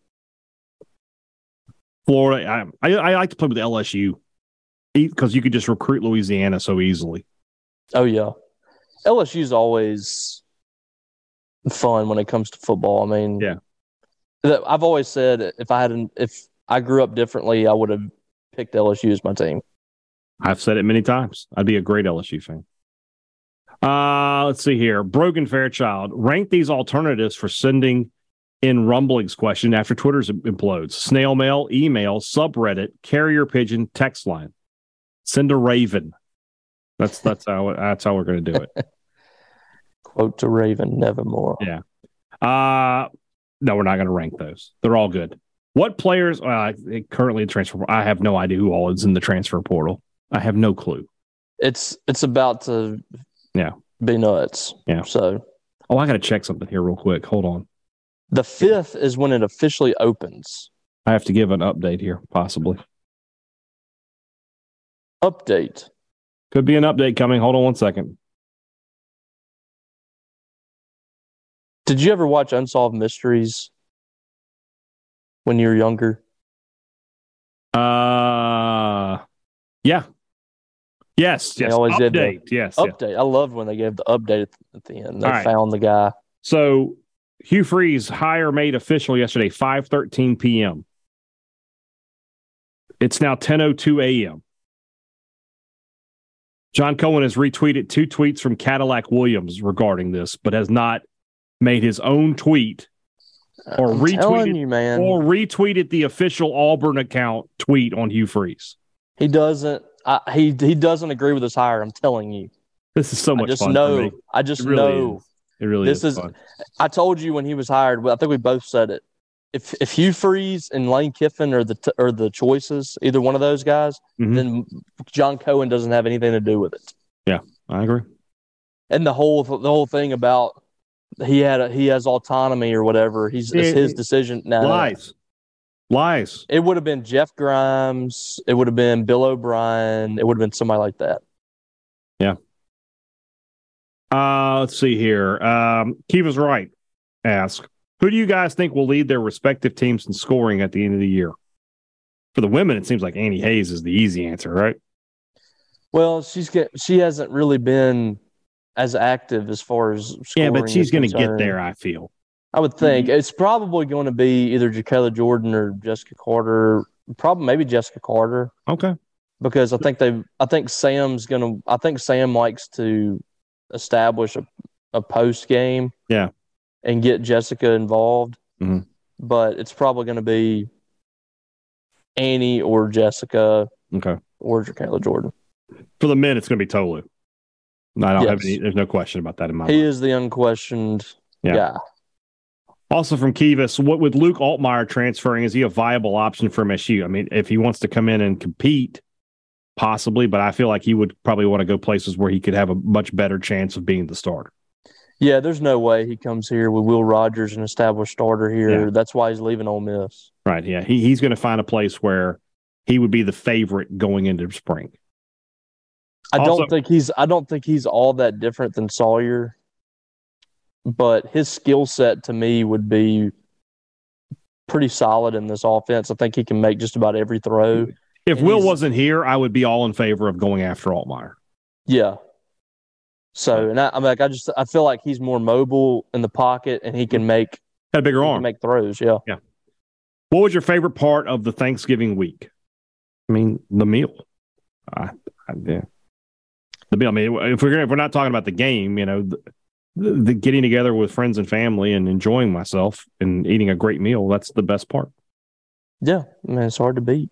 Speaker 2: Florida, I like to play with LSU because you could just recruit Louisiana so easily. Oh
Speaker 3: yeah, LSU's always fun when it comes to football. I mean,
Speaker 2: yeah,
Speaker 3: I've always said if I grew up differently, I would have picked LSU as my team.
Speaker 2: I've said it many times. I'd be a great LSU fan. Let's see here. Brogan Fairchild, rank these alternatives for sending in rumblings question after Twitter implodes. Snail mail, email, subreddit, carrier pigeon, text line. Send a raven. That's how we're going to do it.
Speaker 3: Quote to Raven, nevermore.
Speaker 2: Yeah. No, we're not going to rank those. They're all good. What players currently in transfer? I have no idea who all is in the transfer portal. I have no clue.
Speaker 3: It's about to be nuts.
Speaker 2: Yeah.
Speaker 3: So.
Speaker 2: I got to check something here real quick. Hold on.
Speaker 3: The 5th is when it officially opens.
Speaker 2: I have to give an update here, possibly.
Speaker 3: Update.
Speaker 2: Could be an update coming. Hold on one second.
Speaker 3: Did you ever watch Unsolved Mysteries when you were younger?
Speaker 2: Yeah. Yes.
Speaker 3: They always
Speaker 2: update.
Speaker 3: Did
Speaker 2: yes.
Speaker 3: Update. I loved when they gave the update at the end. They found the guy.
Speaker 2: So Hugh Freeze hire made official yesterday, 5:13 p.m. It's now 10:02 a.m. John Cohen has retweeted 2 tweets from Cadillac Williams regarding this, but has not made his own tweet or retweeted the official Auburn account tweet on Hugh Freeze.
Speaker 3: He doesn't. He doesn't agree with his hire. I'm telling you.
Speaker 2: This is so much fun.
Speaker 3: I just know.
Speaker 2: It really is fun.
Speaker 3: I told you when he was hired. I think we both said it. If Hugh Freeze and Lane Kiffin are the choices, either one of those guys, then John Cohen doesn't have anything to do with it.
Speaker 2: Yeah, I agree.
Speaker 3: And the whole thing about he has autonomy or whatever. It's his decision.
Speaker 2: Lies.
Speaker 3: It would have been Jeff Grimes. It would have been Bill O'Brien. It would have been somebody like that.
Speaker 2: Yeah. Let's see here. Kiva's right. Ask, who do you guys think will lead their respective teams in scoring at the end of the year? For the women, it seems like Annie Hayes is the easy answer, right?
Speaker 3: Well, she hasn't really been as active as far as scoring.
Speaker 2: Yeah, but she's going to get there, I feel.
Speaker 3: I would think it's probably going to be either Jacqueline Jordan or Jessica Carter. Probably maybe Jessica Carter.
Speaker 2: Okay.
Speaker 3: Because I think Sam likes to establish a post game.
Speaker 2: Yeah.
Speaker 3: And get Jessica involved.
Speaker 2: Mm-hmm.
Speaker 3: But it's probably going to be Annie or Jessica.
Speaker 2: Okay.
Speaker 3: Or Jacqueline Jordan.
Speaker 2: For the men, it's going to be Tolu. I don't have any. There's no question about that in my mind.
Speaker 3: He is the unquestioned guy.
Speaker 2: Also from Kivas, what with Luke Altmaier transferring, is he a viable option for MSU? I mean, if he wants to come in and compete, possibly, but I feel like he would probably want to go places where he could have a much better chance of being the starter.
Speaker 3: Yeah, there's no way he comes here with Will Rogers, an established starter here. Yeah. That's why he's leaving Ole Miss.
Speaker 2: Right, yeah. He's going to find a place where he would be the favorite going into spring.
Speaker 3: I don't think he's all that different than Sawyer, but his skill set to me would be pretty solid in this offense. I think he can make just about every throw.
Speaker 2: If Will wasn't here, I would be all in favor of going after Altmaier.
Speaker 3: Yeah. So, and I feel like he's more mobile in the pocket, and he can make
Speaker 2: a bigger arm,
Speaker 3: can make throws. Yeah.
Speaker 2: Yeah. What was your favorite part of the Thanksgiving week? I mean, the meal. Yeah. The meal. I mean, if we're not talking about the game, the getting together with friends and family and enjoying myself and eating a great meal, that's the best part.
Speaker 3: Yeah, man, it's hard to beat.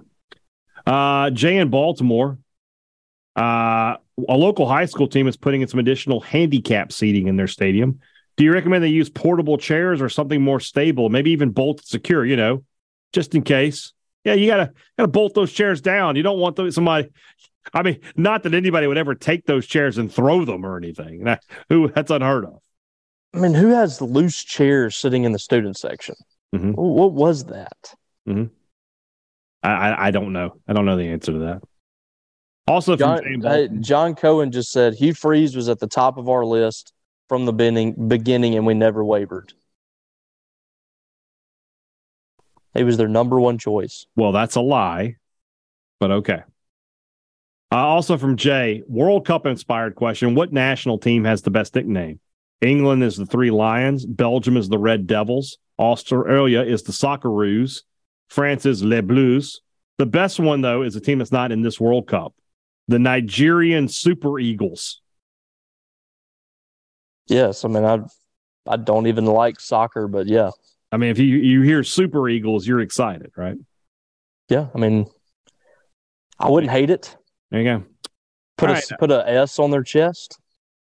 Speaker 2: Yeah. Jay in Baltimore. A local high school team is putting in some additional handicap seating in their stadium Do you recommend they use portable chairs or something more stable, maybe even bolted secure, just in case? Yeah, you gotta bolt those chairs down. You don't want somebody. I mean, not that anybody would ever take those chairs and throw them or anything. That's unheard of.
Speaker 3: I mean, who has loose chairs sitting in the student section?
Speaker 2: Mm-hmm.
Speaker 3: What was that?
Speaker 2: Mm-hmm. I don't know. I don't know the answer to that. Also,
Speaker 3: John Cohen just said Hugh Freeze was at the top of our list from the beginning, and we never wavered. He was their number one choice.
Speaker 2: Well, that's a lie, but okay. Also from Jay, World Cup inspired question. What national team has the best nickname? England is the Three Lions. Belgium is the Red Devils. Australia is the Socceroos. France is Les Bleus. The best one, though, is a team that's not in this World Cup. The Nigerian Super Eagles.
Speaker 3: Yes, I mean, I don't even like soccer, but yeah.
Speaker 2: I mean, if you hear Super Eagles, you're excited, right?
Speaker 3: Yeah, I mean, I wouldn't hate it.
Speaker 2: There you go.
Speaker 3: Put a S on their chest.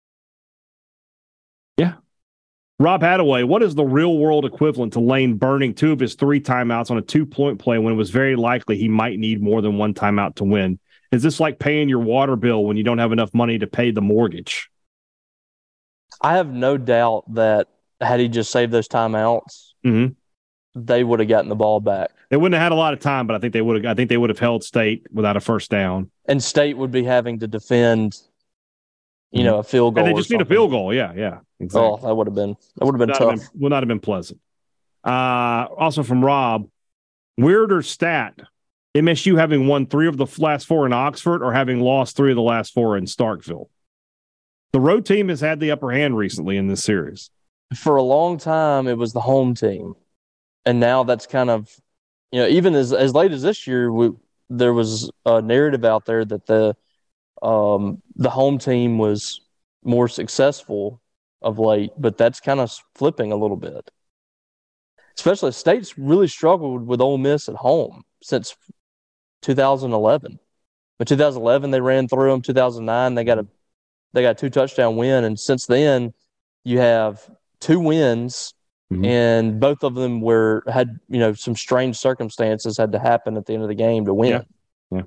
Speaker 2: Yeah. Rob Hadaway, what is the real-world equivalent to Lane burning 2 of his 3 timeouts on a 2-point play when it was very likely he might need more than 1 timeout to win? Is this like paying your water bill when you don't have enough money to pay the mortgage?
Speaker 3: I have no doubt that had he just saved those timeouts, they would have gotten the ball back.
Speaker 2: They wouldn't have had a lot of time, but I think they would have. I think they would have held State without a first down.
Speaker 3: And State would be having to defend, a field goal.
Speaker 2: And they just need a field goal. Yeah, exactly.
Speaker 3: Oh, that would have been tough.
Speaker 2: Would not have been pleasant. Also from Rob, weirder stat: MSU having won 3 of the last 4 in Oxford, or having lost 3 of the last 4 in Starkville. The road team has had the upper hand recently in this series.
Speaker 3: For a long time, it was the home team, and now that's kind of, even as late as this year, there was a narrative out there that the home team was more successful of late, but that's kind of flipping a little bit. Especially State's really struggled with Ole Miss at home since 2011. But 2011 they ran through them. 2009 they got a 2-touchdown win, and since then you have 2 wins. And both of them had some strange circumstances had to happen at the end of the game to win.
Speaker 2: Yeah.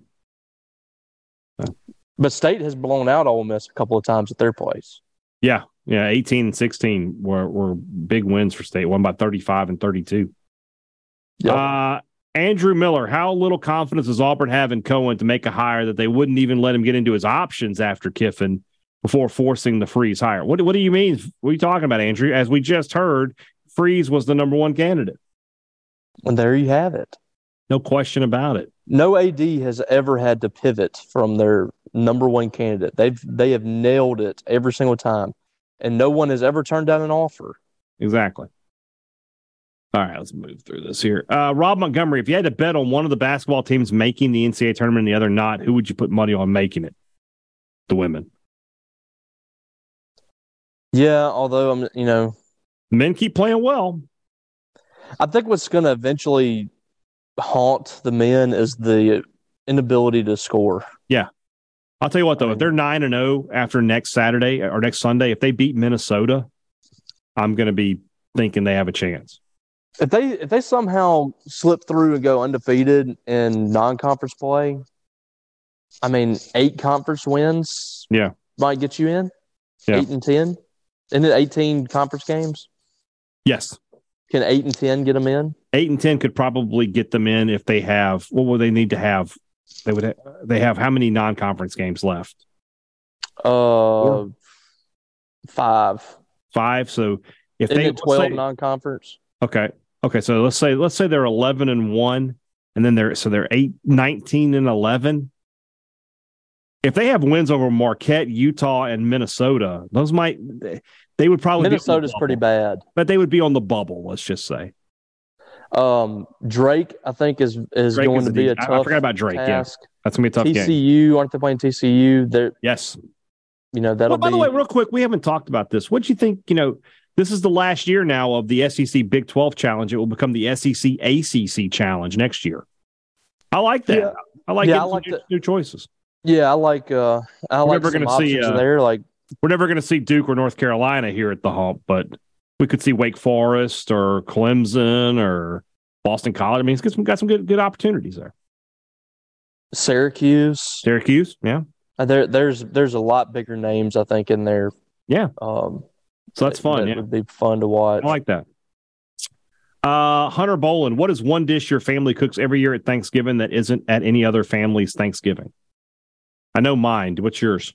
Speaker 3: But State has blown out Ole Miss a couple of times at their place.
Speaker 2: Yeah. 18 and 16 were big wins for State, won by 35 and 32. Yep. Andrew Miller, how little confidence does Auburn have in Cohen to make a hire that they wouldn't even let him get into his options after Kiffin before forcing the Freeze hire? What do you mean? What are you talking about, Andrew? As we just heard, Freeze was the number 1 candidate.
Speaker 3: And there you have it.
Speaker 2: No question about it.
Speaker 3: No AD has ever had to pivot from their number 1 candidate. They have nailed it every single time. And no one has ever turned down an offer.
Speaker 2: Exactly. All right, let's move through this here. Rob Montgomery, if you had to bet on one of the basketball teams making the NCAA tournament and the other not, who would you put money on making it? The women.
Speaker 3: Yeah, although
Speaker 2: men keep playing well.
Speaker 3: I think what's going to eventually haunt the men is the inability to score.
Speaker 2: Yeah. I'll tell you what, though, if they're 9-0 after next Saturday or next Sunday, if they beat Minnesota, I'm going to be thinking they have a chance.
Speaker 3: If they somehow slip through and go undefeated in non-conference play, 8 conference wins might get you in. 8 and 10. Isn't it 18 conference games?
Speaker 2: Yes.
Speaker 3: Can 8 and 10 get them in?
Speaker 2: 8 and 10 could probably get them in if they have. What would they need to have? They have how many non-conference games left?
Speaker 3: 5.
Speaker 2: 5. So if
Speaker 3: Isn't it 12 non-conference?
Speaker 2: Okay. So let's say they're 11-1, and then they're 19 and 11. If they have wins over Marquette, Utah, and Minnesota, they would probably
Speaker 3: Minnesota's pretty bad,
Speaker 2: but they would be on the bubble. Let's just say.
Speaker 3: Drake, I think, is going to be a tough.
Speaker 2: I forgot about Drake.
Speaker 3: Task.
Speaker 2: Yeah, that's gonna be a tough game.
Speaker 3: TCU, aren't they playing TCU?
Speaker 2: Yes.
Speaker 3: That'll be.
Speaker 2: By the way, real quick, we haven't talked about this. What do you think? This is the last year now of the SEC Big 12 Challenge. It will become the SEC ACC Challenge next year. I like that. Yeah. I like new choices.
Speaker 3: Yeah, I like some options there. Like,
Speaker 2: we're never going to see Duke or North Carolina here at the Hump, but We could see Wake Forest or Clemson or Boston College. I mean, it's got some good opportunities there.
Speaker 3: Syracuse,
Speaker 2: yeah.
Speaker 3: There's a lot bigger names, I think, in there.
Speaker 2: Yeah. So that's fun.
Speaker 3: That would be fun to watch.
Speaker 2: I like that. Hunter Boland, what is one dish your family cooks every year at Thanksgiving that isn't at any other family's Thanksgiving? I know mine. What's yours?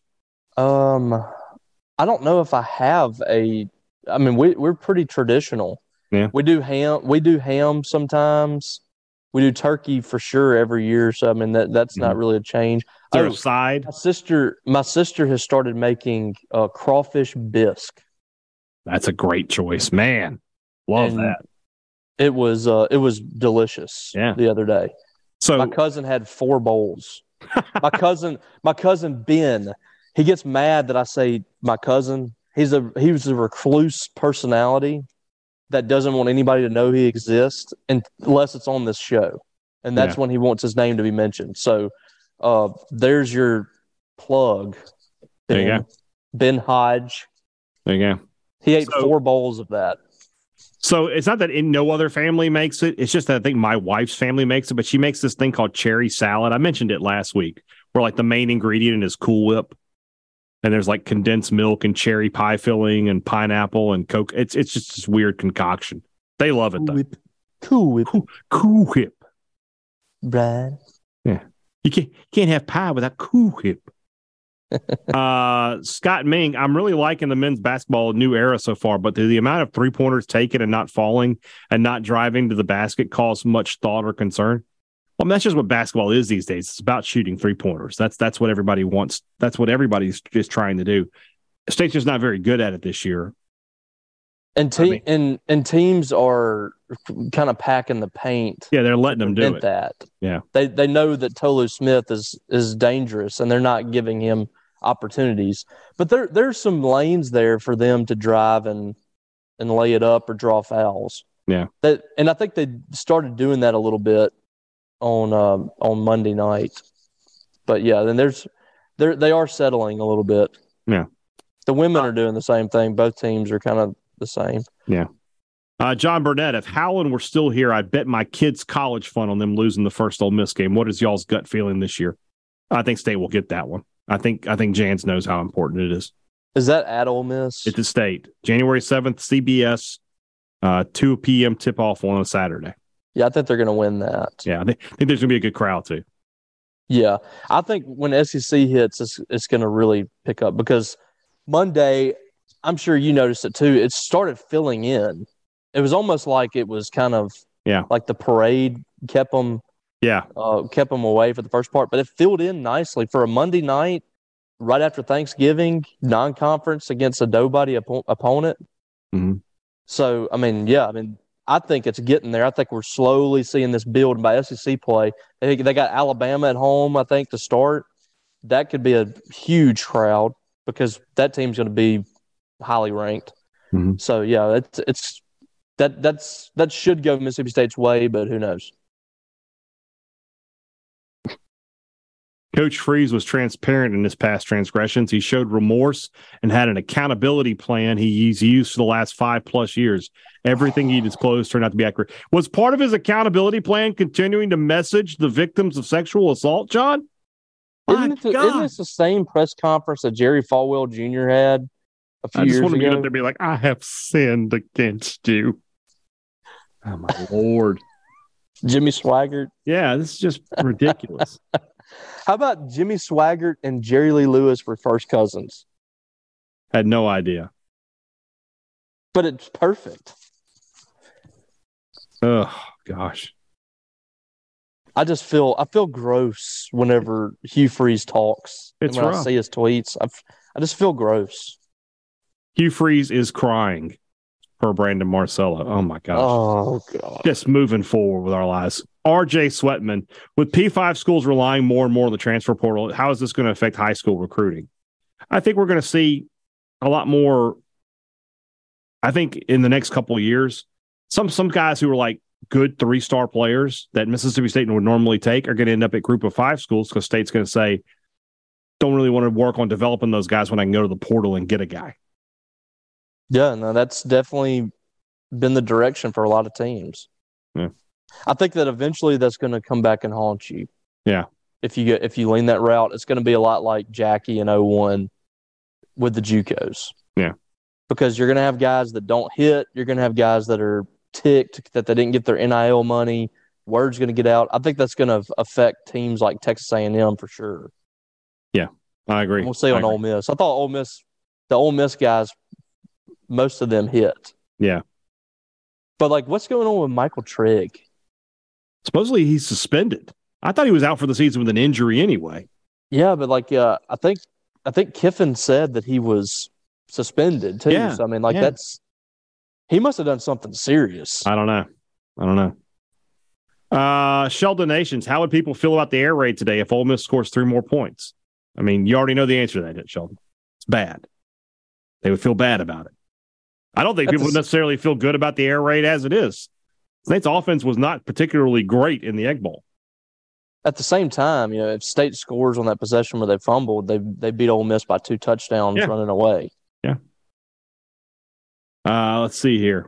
Speaker 3: I don't know if I have a. I mean, we're pretty traditional.
Speaker 2: Yeah.
Speaker 3: We do ham sometimes. We do turkey for sure every year. So I mean that's not really a change.
Speaker 2: Is there a side?
Speaker 3: My sister has started making crawfish bisque.
Speaker 2: That's a great choice, man. Love that.
Speaker 3: It was delicious.
Speaker 2: Yeah.
Speaker 3: The other day.
Speaker 2: So
Speaker 3: my cousin had 4 bowls. my cousin Ben, he gets mad that I say my cousin. He was a recluse personality that doesn't want anybody to know he exists unless it's on this show. And that's when he wants his name to be mentioned. So there's your plug. Ben.
Speaker 2: There you go.
Speaker 3: Ben Hodge.
Speaker 2: There you go.
Speaker 3: He ate 4 bowls of that.
Speaker 2: So it's not that no other family makes it. It's just that I think my wife's family makes it, but she makes this thing called cherry salad. I mentioned it last week, where like the main ingredient is Cool Whip. And there's like condensed milk and cherry pie filling and pineapple and Coke. It's just this weird concoction. They love it though.
Speaker 3: Cool Whip.
Speaker 2: Cool Whip.
Speaker 3: Brad.
Speaker 2: Yeah. You can't have pie without Cool Whip. Scott Ming, I'm really liking the men's basketball new era so far, but the amount of 3-pointers taken and not falling and not driving to the basket cause much thought or concern. Well, I mean, that's just what basketball is these days. It's about shooting 3-pointers. That's what everybody wants. That's what everybody's just trying to do. State's just not very good at it this year.
Speaker 3: And teams are kind of packing the paint.
Speaker 2: Yeah, they're letting them do it.
Speaker 3: That.
Speaker 2: Yeah.
Speaker 3: They know that Tolu Smith is dangerous, and they're not giving him opportunities. But there's some lanes there for them to drive and lay it up or draw fouls.
Speaker 2: Yeah.
Speaker 3: And I think they started doing that a little bit on Monday night. But yeah, then they are settling a little bit.
Speaker 2: Yeah.
Speaker 3: The women are doing the same thing. Both teams are kind of the same.
Speaker 2: Yeah. John Burnett, if Howland were still here, I'd bet my kids' college fund on them losing the first Ole Miss game. What is y'all's gut feeling this year? I think State will get that one. I think Jans knows how important it is.
Speaker 3: Is that at Ole Miss?
Speaker 2: It's at State. January 7th, CBS, 2 p.m. tip-off on a Saturday.
Speaker 3: Yeah, I think they're going to win that.
Speaker 2: Yeah, I think there's going to be a good crowd, too.
Speaker 3: Yeah, I think when SEC hits, it's going to really pick up because Monday, I'm sure you noticed it, too, it started filling in. It was almost like it was kind of like the parade kept them away for the first part, but it filled in nicely for a Monday night right after Thanksgiving, non-conference against a nobody opponent.
Speaker 2: Mm-hmm.
Speaker 3: So, I think it's getting there. I think we're slowly seeing this build by SEC play. They got Alabama at home, I think, to start. That could be a huge crowd because that team's going to be highly ranked.
Speaker 2: Mm-hmm.
Speaker 3: So, yeah, that should go Mississippi State's way, but who knows?
Speaker 2: Coach Freeze was transparent in his past transgressions. He showed remorse and had an accountability plan he's used for the last 5+ years. Everything he disclosed turned out to be accurate. Was part of his accountability plan continuing to message the victims of sexual assault, John?
Speaker 3: Isn't this the same press conference that Jerry Falwell Jr. had a few years ago? I just want to
Speaker 2: get up there and be like, I have sinned against you. Oh, my Lord.
Speaker 3: Jimmy Swaggart?
Speaker 2: Yeah, this is just ridiculous.
Speaker 3: How about Jimmy Swaggart and Jerry Lee Lewis were first cousins?
Speaker 2: Had no idea.
Speaker 3: But it's perfect.
Speaker 2: Oh, gosh.
Speaker 3: I feel gross whenever Hugh Freeze talks.
Speaker 2: It's
Speaker 3: when
Speaker 2: rough.
Speaker 3: I see his tweets, I just feel gross.
Speaker 2: Hugh Freeze is crying for Brandon Marcello. Oh, my gosh.
Speaker 3: Oh, God.
Speaker 2: Just moving forward with our lives. RJ Sweatman, with P5 schools relying more and more on the transfer portal, how is this going to affect high school recruiting? I think we're going to see a lot more. I think in the next couple of years, some guys who are like good 3-star players that Mississippi State would normally take are going to end up at Group of 5 schools because State's going to say, don't really want to work on developing those guys when I can go to the portal and get a guy.
Speaker 3: Yeah, no, that's definitely been the direction for a lot of teams.
Speaker 2: Yeah.
Speaker 3: I think that eventually that's going to come back and haunt you.
Speaker 2: Yeah.
Speaker 3: If you lean that route, it's going to be a lot like Jackie in 01 with the JUCOs.
Speaker 2: Yeah.
Speaker 3: Because you're going to have guys that don't hit. You're going to have guys that are ticked that they didn't get their NIL money. Word's going to get out. I think that's going to affect teams like Texas A&M for sure.
Speaker 2: Yeah, I agree.
Speaker 3: We'll see on Ole Miss. I thought the Ole Miss guys, most of them hit.
Speaker 2: Yeah.
Speaker 3: But, like, what's going on with Michael Trigg?
Speaker 2: Supposedly he's suspended. I thought he was out for the season with an injury anyway.
Speaker 3: Yeah, but, like, I think Kiffin said that he was suspended, too.
Speaker 2: Yeah.
Speaker 3: So, I mean, like, he must have done something serious.
Speaker 2: I don't know. Sheldon Nations, how would people feel about the air raid today if Ole Miss scores 3 more points? I mean, you already know the answer to that, Sheldon. It's bad. They would feel bad about it. I don't think people would necessarily feel good about the air raid as it is. State's offense was not particularly great in the Egg Bowl.
Speaker 3: At the same time, if State scores on that possession where they fumbled, they beat Ole Miss by 2 touchdowns running away.
Speaker 2: Yeah. Let's see here.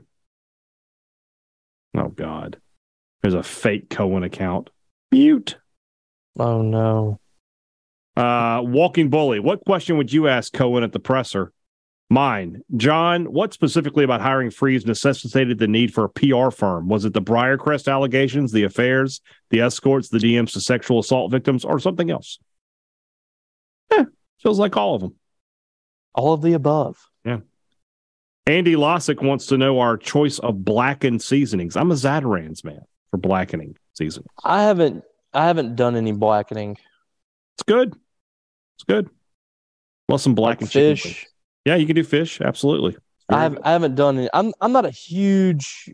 Speaker 2: Oh, God. There's a fake Cohen account. Mute.
Speaker 3: Oh, no.
Speaker 2: Walking Bully. What question would you ask Cohen at the presser? Mine. John, what specifically about hiring Freeze necessitated the need for a PR firm? Was it the Briarcrest allegations, the affairs, the escorts, the DMs to sexual assault victims, or something else? Feels like all of them.
Speaker 3: All of the above.
Speaker 2: Yeah. Andy Lossick wants to know our choice of blackened seasonings. I'm a Zatarain's man for blackening seasoning.
Speaker 3: I haven't done any blackening.
Speaker 2: It's good. Well, some blackened
Speaker 3: fish.
Speaker 2: Chicken. Yeah, you can do fish. Absolutely.
Speaker 3: I haven't done it. I'm not a huge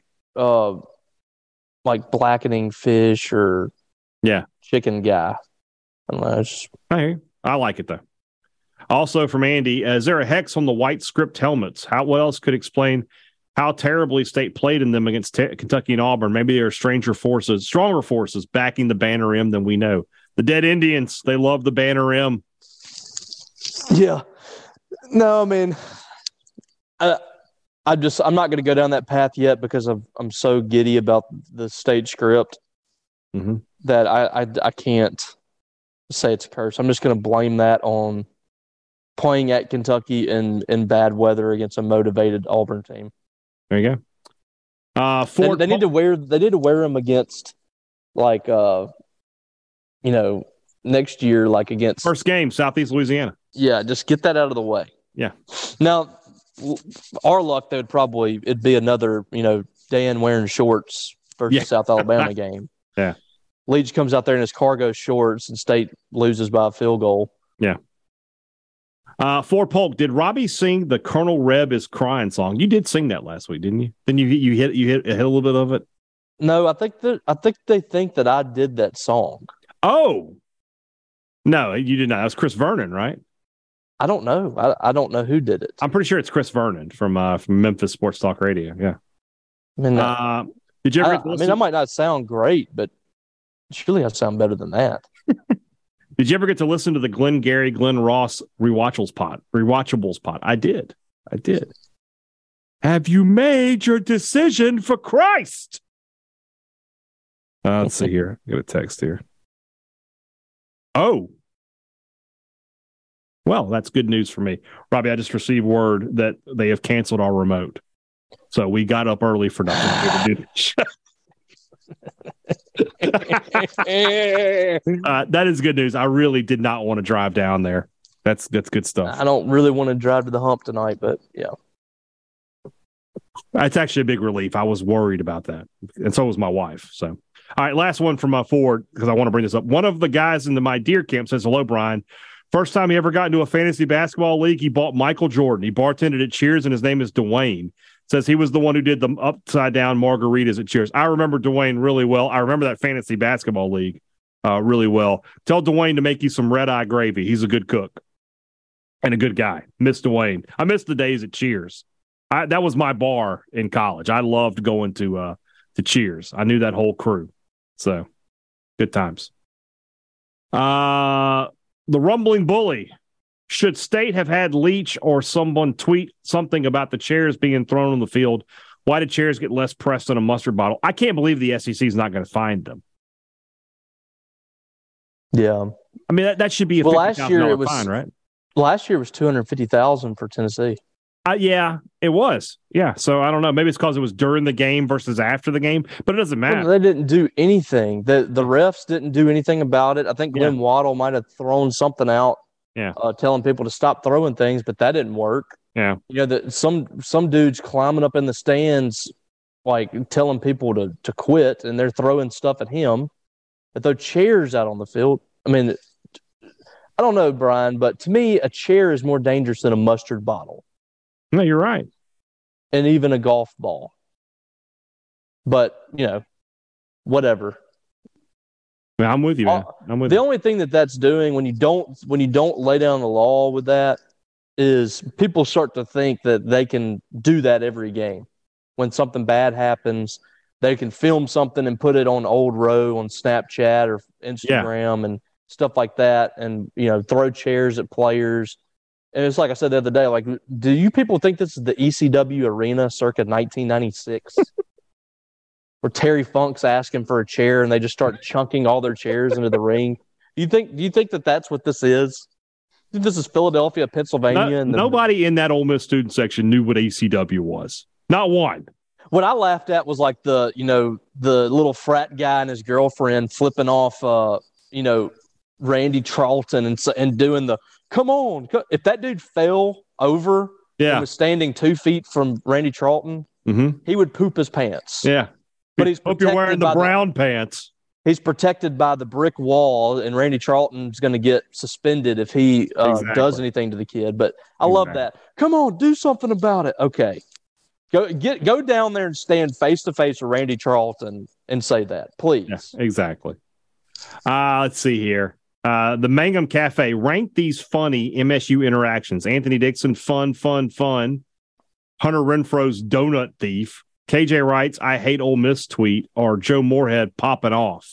Speaker 3: like blackening fish or chicken guy. Unless
Speaker 2: I like it though. Also from Andy, is there a hex on the white script helmets? What else could explain how terribly State played in them against Kentucky and Auburn? Maybe there are stronger forces backing the Banner M than we know. The Dead Indians, they love the Banner M.
Speaker 3: Yeah. No, I mean, I'm not going to go down that path yet because I'm so giddy about the stage script that I can't say it's a curse. I'm just going to blame that on playing at Kentucky in bad weather against a motivated Auburn team.
Speaker 2: There you go.
Speaker 3: They need to wear them against next year, like against
Speaker 2: first game, Southeast Louisiana.
Speaker 3: Yeah, just get that out of the way.
Speaker 2: Yeah.
Speaker 3: Now, our luck, it'd be another, Dan wearing shorts versus South Alabama game.
Speaker 2: Yeah.
Speaker 3: Leach comes out there in his cargo shorts and State loses by a field goal.
Speaker 2: Yeah. For Polk, did Robbie sing the Colonel Reb is Crying song? You did sing that last week, didn't you? Then you hit a little bit of it.
Speaker 3: No, I think they think that I did that song.
Speaker 2: Oh, no, you did not. That was Chris Vernon, right?
Speaker 3: I don't know. I don't know who did it.
Speaker 2: I'm pretty sure it's Chris Vernon from Memphis Sports Talk Radio. Yeah.
Speaker 3: I mean,
Speaker 2: did you ever?
Speaker 3: I might not sound great, but surely I sound better than that.
Speaker 2: Did you ever get to listen to the Glenn Ross rewatchables pod? I did. Have you made your decision for Christ? Let's see here. Get a text here. Oh. Well, that's good news for me. Robbie, I just received word that they have canceled our remote. So we got up early for nothing to do this. That is good news. I really did not want to drive down there. That's good stuff.
Speaker 3: I don't really want to drive to the hump tonight, but yeah.
Speaker 2: It's actually a big relief. I was worried about that. And so was my wife. So, all right, last one from Ford, because I want to bring this up. One of the guys in my deer camp says, hello, Brian. First time he ever got into a fantasy basketball league, he bought Michael Jordan. He bartended at Cheers, and his name is Dwayne. Says he was the one who did the upside-down margaritas at Cheers. I remember Dwayne really well. I remember that fantasy basketball league really well. Tell Dwayne to make you some red-eye gravy. He's a good cook and a good guy. Miss Dwayne. I miss the days at Cheers. That was my bar in college. I loved going to Cheers. I knew that whole crew. So, good times. The Rumbling Bully. Should State have had Leach or someone tweet something about the chairs being thrown on the field? Why did chairs get less pressed than a mustard bottle? I can't believe the SEC is not going to find them.
Speaker 3: Yeah.
Speaker 2: I mean, that should be a $50,000 fine, right?
Speaker 3: Last year was $250,000 for Tennessee.
Speaker 2: Yeah, it was. Yeah, so I don't know. Maybe it's because it was during the game versus after the game, but it doesn't matter.
Speaker 3: Well, they didn't do anything. The refs didn't do anything about it. I think Glenn Waddle might have thrown something out, telling people to stop throwing things, but that didn't work.
Speaker 2: Yeah,
Speaker 3: you know, some dudes climbing up in the stands, like telling people to quit, and they're throwing stuff at him. But throw chairs out on the field. I mean, I don't know, Brian, but to me, a chair is more dangerous than a mustard bottle.
Speaker 2: No, you're right.
Speaker 3: And even a golf ball. But, you know, whatever.
Speaker 2: Yeah, I'm with you, man.
Speaker 3: The only thing that's doing when you don't lay down the law with that is people start to think that they can do that every game. When something bad happens, they can film something and put it on Old Row on Snapchat or Instagram and stuff like that, and, you know, throw chairs at players. And it's like I said the other day, like, do you people think this is the ECW arena circa 1996? Where Terry Funk's asking for a chair and they just start chunking all their chairs into the ring? Do you think that that's what this is? Do you think this is Philadelphia, Pennsylvania?
Speaker 2: Nobody in that Ole Miss student section knew what ECW was. Not one.
Speaker 3: What I laughed at was like the little frat guy and his girlfriend flipping off, Randy Charlton and doing the, come on. If that dude fell over and was standing 2 feet from Randy Charlton, he would poop his pants.
Speaker 2: Yeah.
Speaker 3: But he's
Speaker 2: hope you're wearing the brown pants.
Speaker 3: He's protected by the brick wall, and Randy Charlton's going to get suspended if he does anything to the kid. But I love that. Come on, do something about it. Okay. Go down there and stand face to face with Randy Charlton and say that, please.
Speaker 2: Yeah, exactly. Let's see here. The Mangum Cafe ranked these funny MSU interactions. Anthony Dixon, fun. Hunter Renfro's donut thief. KJ writes, I hate Ole Miss tweet, or Joe Moorhead popping off.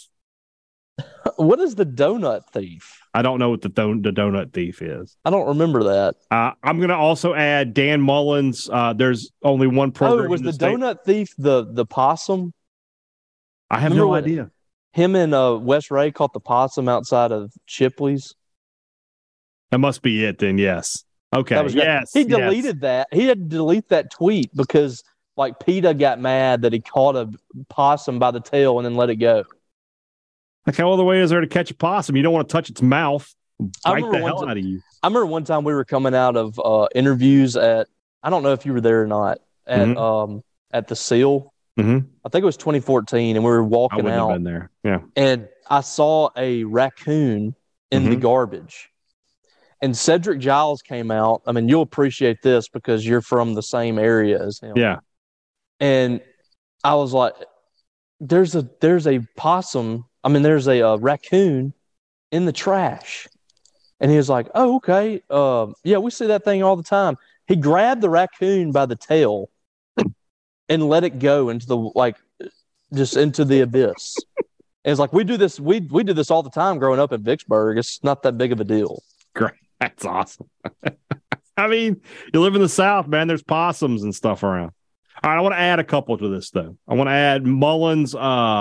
Speaker 3: What is the donut thief?
Speaker 2: I don't know what the donut thief is.
Speaker 3: I don't remember that.
Speaker 2: I'm going to also add Dan Mullins. There's only one program.
Speaker 3: Oh, was the donut thief the possum?
Speaker 2: I have no idea.
Speaker 3: Him and Wes Ray caught the possum outside of Chipley's.
Speaker 2: That must be it then, yes. Okay, yes.
Speaker 3: He deleted that. He had to delete that tweet because, like, PETA got mad that he caught a possum by the tail and then let it go.
Speaker 2: Like, how other way is there to catch a possum? You don't want to touch its mouth. Bite the hell out of you.
Speaker 3: I remember one time we were coming out of interviews at, I don't know if you were there or not, at the Seal.
Speaker 2: Mm-hmm.
Speaker 3: I think it was 2014, and we were walking out. I
Speaker 2: wouldn't have been there. Yeah.
Speaker 3: And I saw a raccoon in the garbage. And Cedric Giles came out. I mean, you'll appreciate this because you're from the same area as him.
Speaker 2: Yeah.
Speaker 3: And I was like, there's a possum. I mean, there's a raccoon in the trash. And he was like, oh, okay. Yeah, we see that thing all the time. He grabbed the raccoon by the tail and let it go into just into the abyss. And it's like, we do this. We do this all the time growing up in Vicksburg. It's not that big of a deal.
Speaker 2: Great. That's awesome. I mean, you live in the South, man. There's possums and stuff around. All right, I want to add a couple to this, though. I want to add Mullins.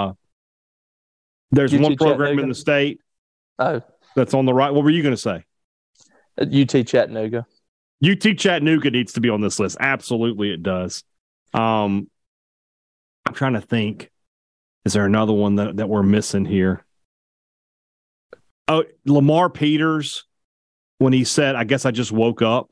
Speaker 2: There's UT one program Chattanooga in the state that's on the right. What were you going to say?
Speaker 3: UT Chattanooga.
Speaker 2: UT Chattanooga needs to be on this list. Absolutely, it does. I'm trying to think. Is there another one that we're missing here? Oh, Lamar Peters, when he said, I guess I just woke up.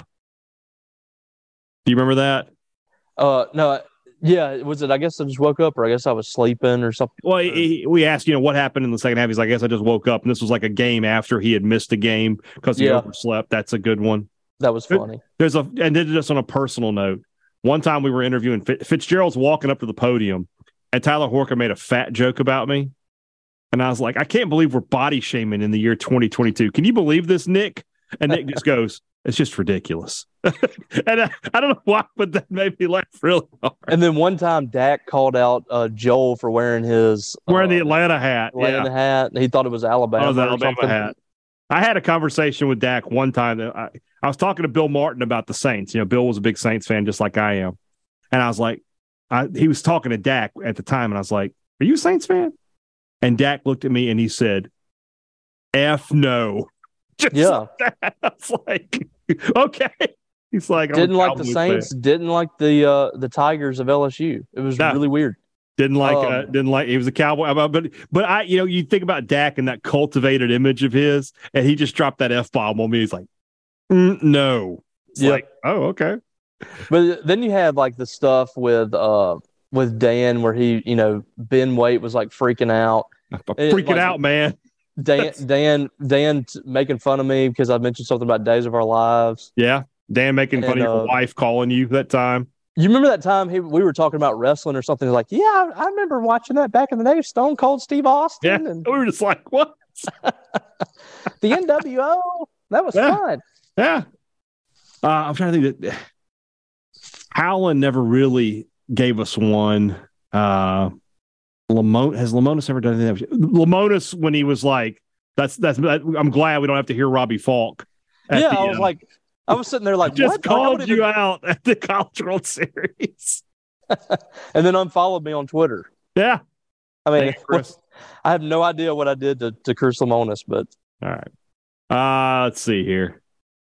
Speaker 2: Do you remember that?
Speaker 3: No. Yeah, was it, I guess I just woke up, or I guess I was sleeping or something?
Speaker 2: Well, we asked, what happened in the second half. He's like, I guess I just woke up. And this was like a game after he had missed a game because he overslept. That's a good one.
Speaker 3: That was funny.
Speaker 2: And then just on a personal note, one time we were interviewing Fitzgerald's walking up to the podium, and Tyler Horka made a fat joke about me. And I was like, I can't believe we're body shaming in the year 2022. Can you believe this, Nick? And Nick just goes, it's just ridiculous. And I don't know why, but that made me laugh really hard.
Speaker 3: And then one time Dak called out Joel for wearing the
Speaker 2: Atlanta hat.
Speaker 3: Atlanta hat. He thought it was Alabama.
Speaker 2: Oh, it was Alabama hat. I had a conversation with Dak one time. I was talking to Bill Martin about the Saints. Bill was a big Saints fan, just like I am. And I was like, he was talking to Dak at the time, and I was like, "Are you a Saints fan?" And Dak looked at me and he said, "F no." Just like that. I was like, okay. He's like,
Speaker 3: didn't like the Saints, fan. Didn't like the Tigers of LSU. It was really weird.
Speaker 2: Didn't like. He was a Cowboy, but I, you think about Dak and that cultivated image of his, and he just dropped that F-bomb on me. He's like, no. It's like, oh, okay.
Speaker 3: But then you had like the stuff with Dan, where he, Ben Waite was like freaking out.
Speaker 2: Out, man.
Speaker 3: Dan making fun of me because I mentioned something about Days of Our Lives.
Speaker 2: Yeah, Dan making fun of your wife calling you that time.
Speaker 3: You remember that time we were talking about wrestling or something? Like, yeah, I remember watching that back in the day. Stone Cold Steve Austin.
Speaker 2: Yeah, and we were just like, what?
Speaker 3: The NWO. That was fun.
Speaker 2: Yeah. I'm trying to think that Howland never really gave us one. Has Lamonis ever done anything? Lamonis, when he was like, that's. I'm glad we don't have to hear Robbie Falk.
Speaker 3: I was sitting there like,
Speaker 2: just
Speaker 3: what?
Speaker 2: Called you out at the College World Series,
Speaker 3: and then unfollowed me on Twitter.
Speaker 2: Yeah,
Speaker 3: I mean, I have no idea what I did to Chris Lamonis, but
Speaker 2: all right. Let's see here.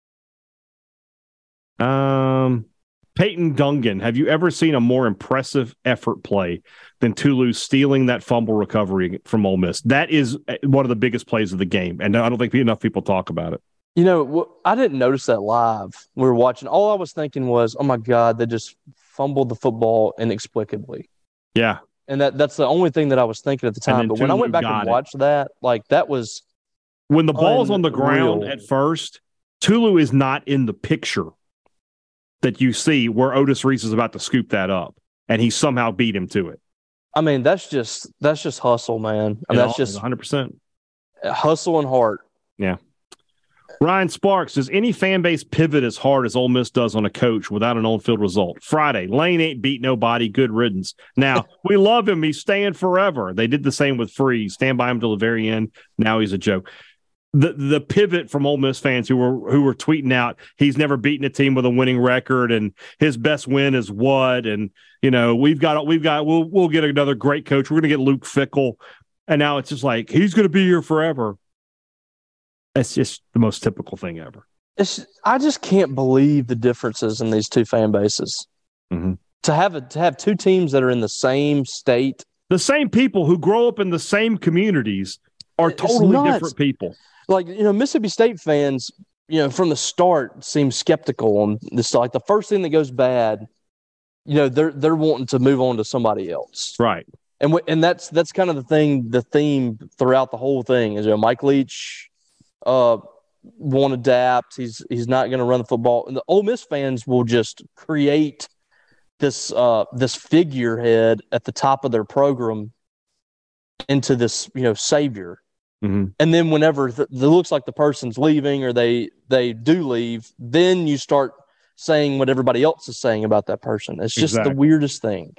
Speaker 2: Peyton Dungan, have you ever seen a more impressive effort play than Tulu stealing that fumble recovery from Ole Miss? That is one of the biggest plays of the game, and I don't think enough people talk about it.
Speaker 3: I didn't notice that live. We were watching. All I was thinking was, oh, my God, they just fumbled the football inexplicably.
Speaker 2: Yeah.
Speaker 3: And that's the only thing that I was thinking at the time. But when I went back and watched that, like, that was –
Speaker 2: when the ball's on the ground at first, Tulu is not in the picture that you see where Otis Reese is about to scoop that up, and he somehow beat him to it.
Speaker 3: I mean, that's just hustle, man. I mean, that's just
Speaker 2: 100%
Speaker 3: hustle and heart.
Speaker 2: Yeah. Ryan Sparks, does any fan base pivot as hard as Ole Miss does on a coach without an on-field result? Friday, Lane ain't beat nobody. Good riddance. Now, we love him. He's staying forever. They did the same with Freeze. Stand by him till the very end. Now he's a joke. The pivot from Ole Miss fans who were tweeting out he's never beaten a team with a winning record and his best win is what, and we'll get another great coach. We're going to get Luke Fickell, and now it's just like he's going to be here forever. That's just the most typical thing ever.
Speaker 3: I just can't believe the differences in these two fan bases.
Speaker 2: Mm-hmm.
Speaker 3: To have two teams that are in the same state,
Speaker 2: the same people who grow up in the same communities are totally different people.
Speaker 3: Like, Mississippi State fans, from the start seem skeptical on this. Like the first thing that goes bad, they're wanting to move on to somebody else.
Speaker 2: Right.
Speaker 3: And that's kind of the theme throughout the whole thing is, Mike Leach won't adapt. He's not going to run the football. And the Ole Miss fans will just create this figurehead at the top of their program into this, savior.
Speaker 2: Mm-hmm.
Speaker 3: And then whenever it looks like the person's leaving or they do leave, then you start saying what everybody else is saying about that person. It's just the weirdest thing.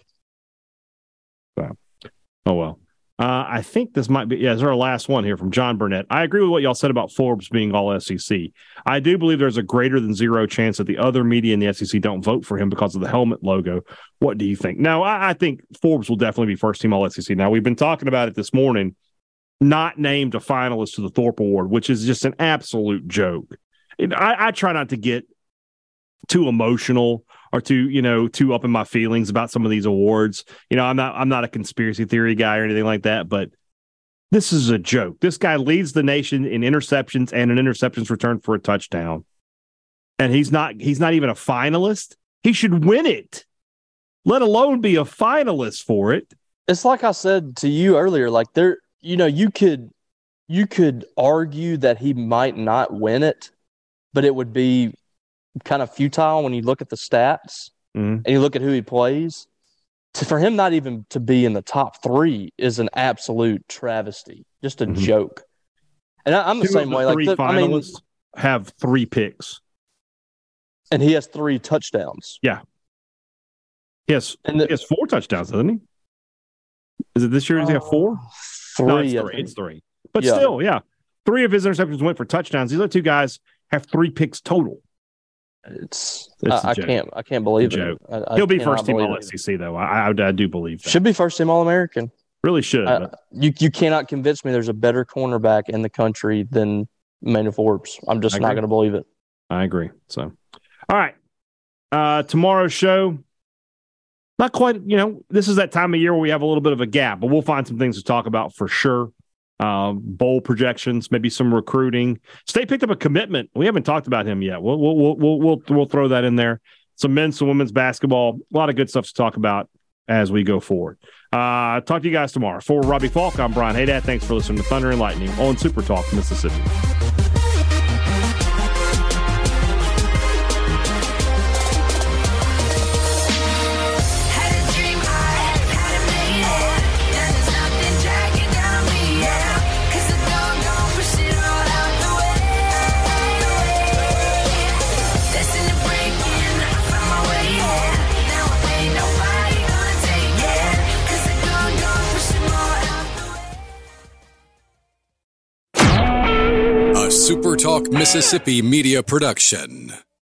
Speaker 2: So, oh, well. I think this might be, this is our last one here from John Burnett. I agree with what y'all said about Forbes being all SEC. I do believe there's a greater than zero chance that the other media in the SEC don't vote for him because of the helmet logo. What do you think? Now, I think Forbes will definitely be first team all SEC. Now, we've been talking about it this morning, not named a finalist to the Thorpe Award, which is just an absolute joke. I try not to get too emotional or too up in my feelings about some of these awards. I'm not a conspiracy theory guy or anything like that, but this is a joke. This guy leads the nation in interceptions and an interceptions return for a touchdown. And he's not even a finalist. He should win it, let alone be a finalist for it.
Speaker 3: It's like I said to you earlier, like you could argue that he might not win it, but it would be kind of futile when you look at the stats and you look at who he plays. For him not even to be in the top three is an absolute travesty, just a joke. And I'm the same way.
Speaker 2: Three finalists have 3 picks,
Speaker 3: and he has 3 touchdowns.
Speaker 2: Yeah, he has 4 touchdowns, doesn't he? Is it this year? Does he have 4?
Speaker 3: 3.
Speaker 2: No, it's 3. But still, yeah. 3 of his interceptions went for touchdowns. These other 2 guys have 3 picks total.
Speaker 3: I can't believe it.
Speaker 2: He'll be first team All SEC though. I do believe that.
Speaker 3: Should be first team All American.
Speaker 2: Really should.
Speaker 3: You cannot convince me there's a better cornerback in the country than Emmanuel Forbes. I'm just not going to believe it.
Speaker 2: I agree. So, all right. Tomorrow's show, not quite, this is that time of year where we have a little bit of a gap, but we'll find some things to talk about for sure. Bowl projections, maybe some recruiting. State picked up a commitment. We haven't talked about him yet. We'll throw that in there. Some men's and women's basketball. A lot of good stuff to talk about as we go forward. Talk to you guys tomorrow. For Robbie Falk, I'm Brian Haydad. Thanks for listening to Thunder and Lightning on Super Talk Mississippi.
Speaker 1: Super Talk Mississippi Media Production.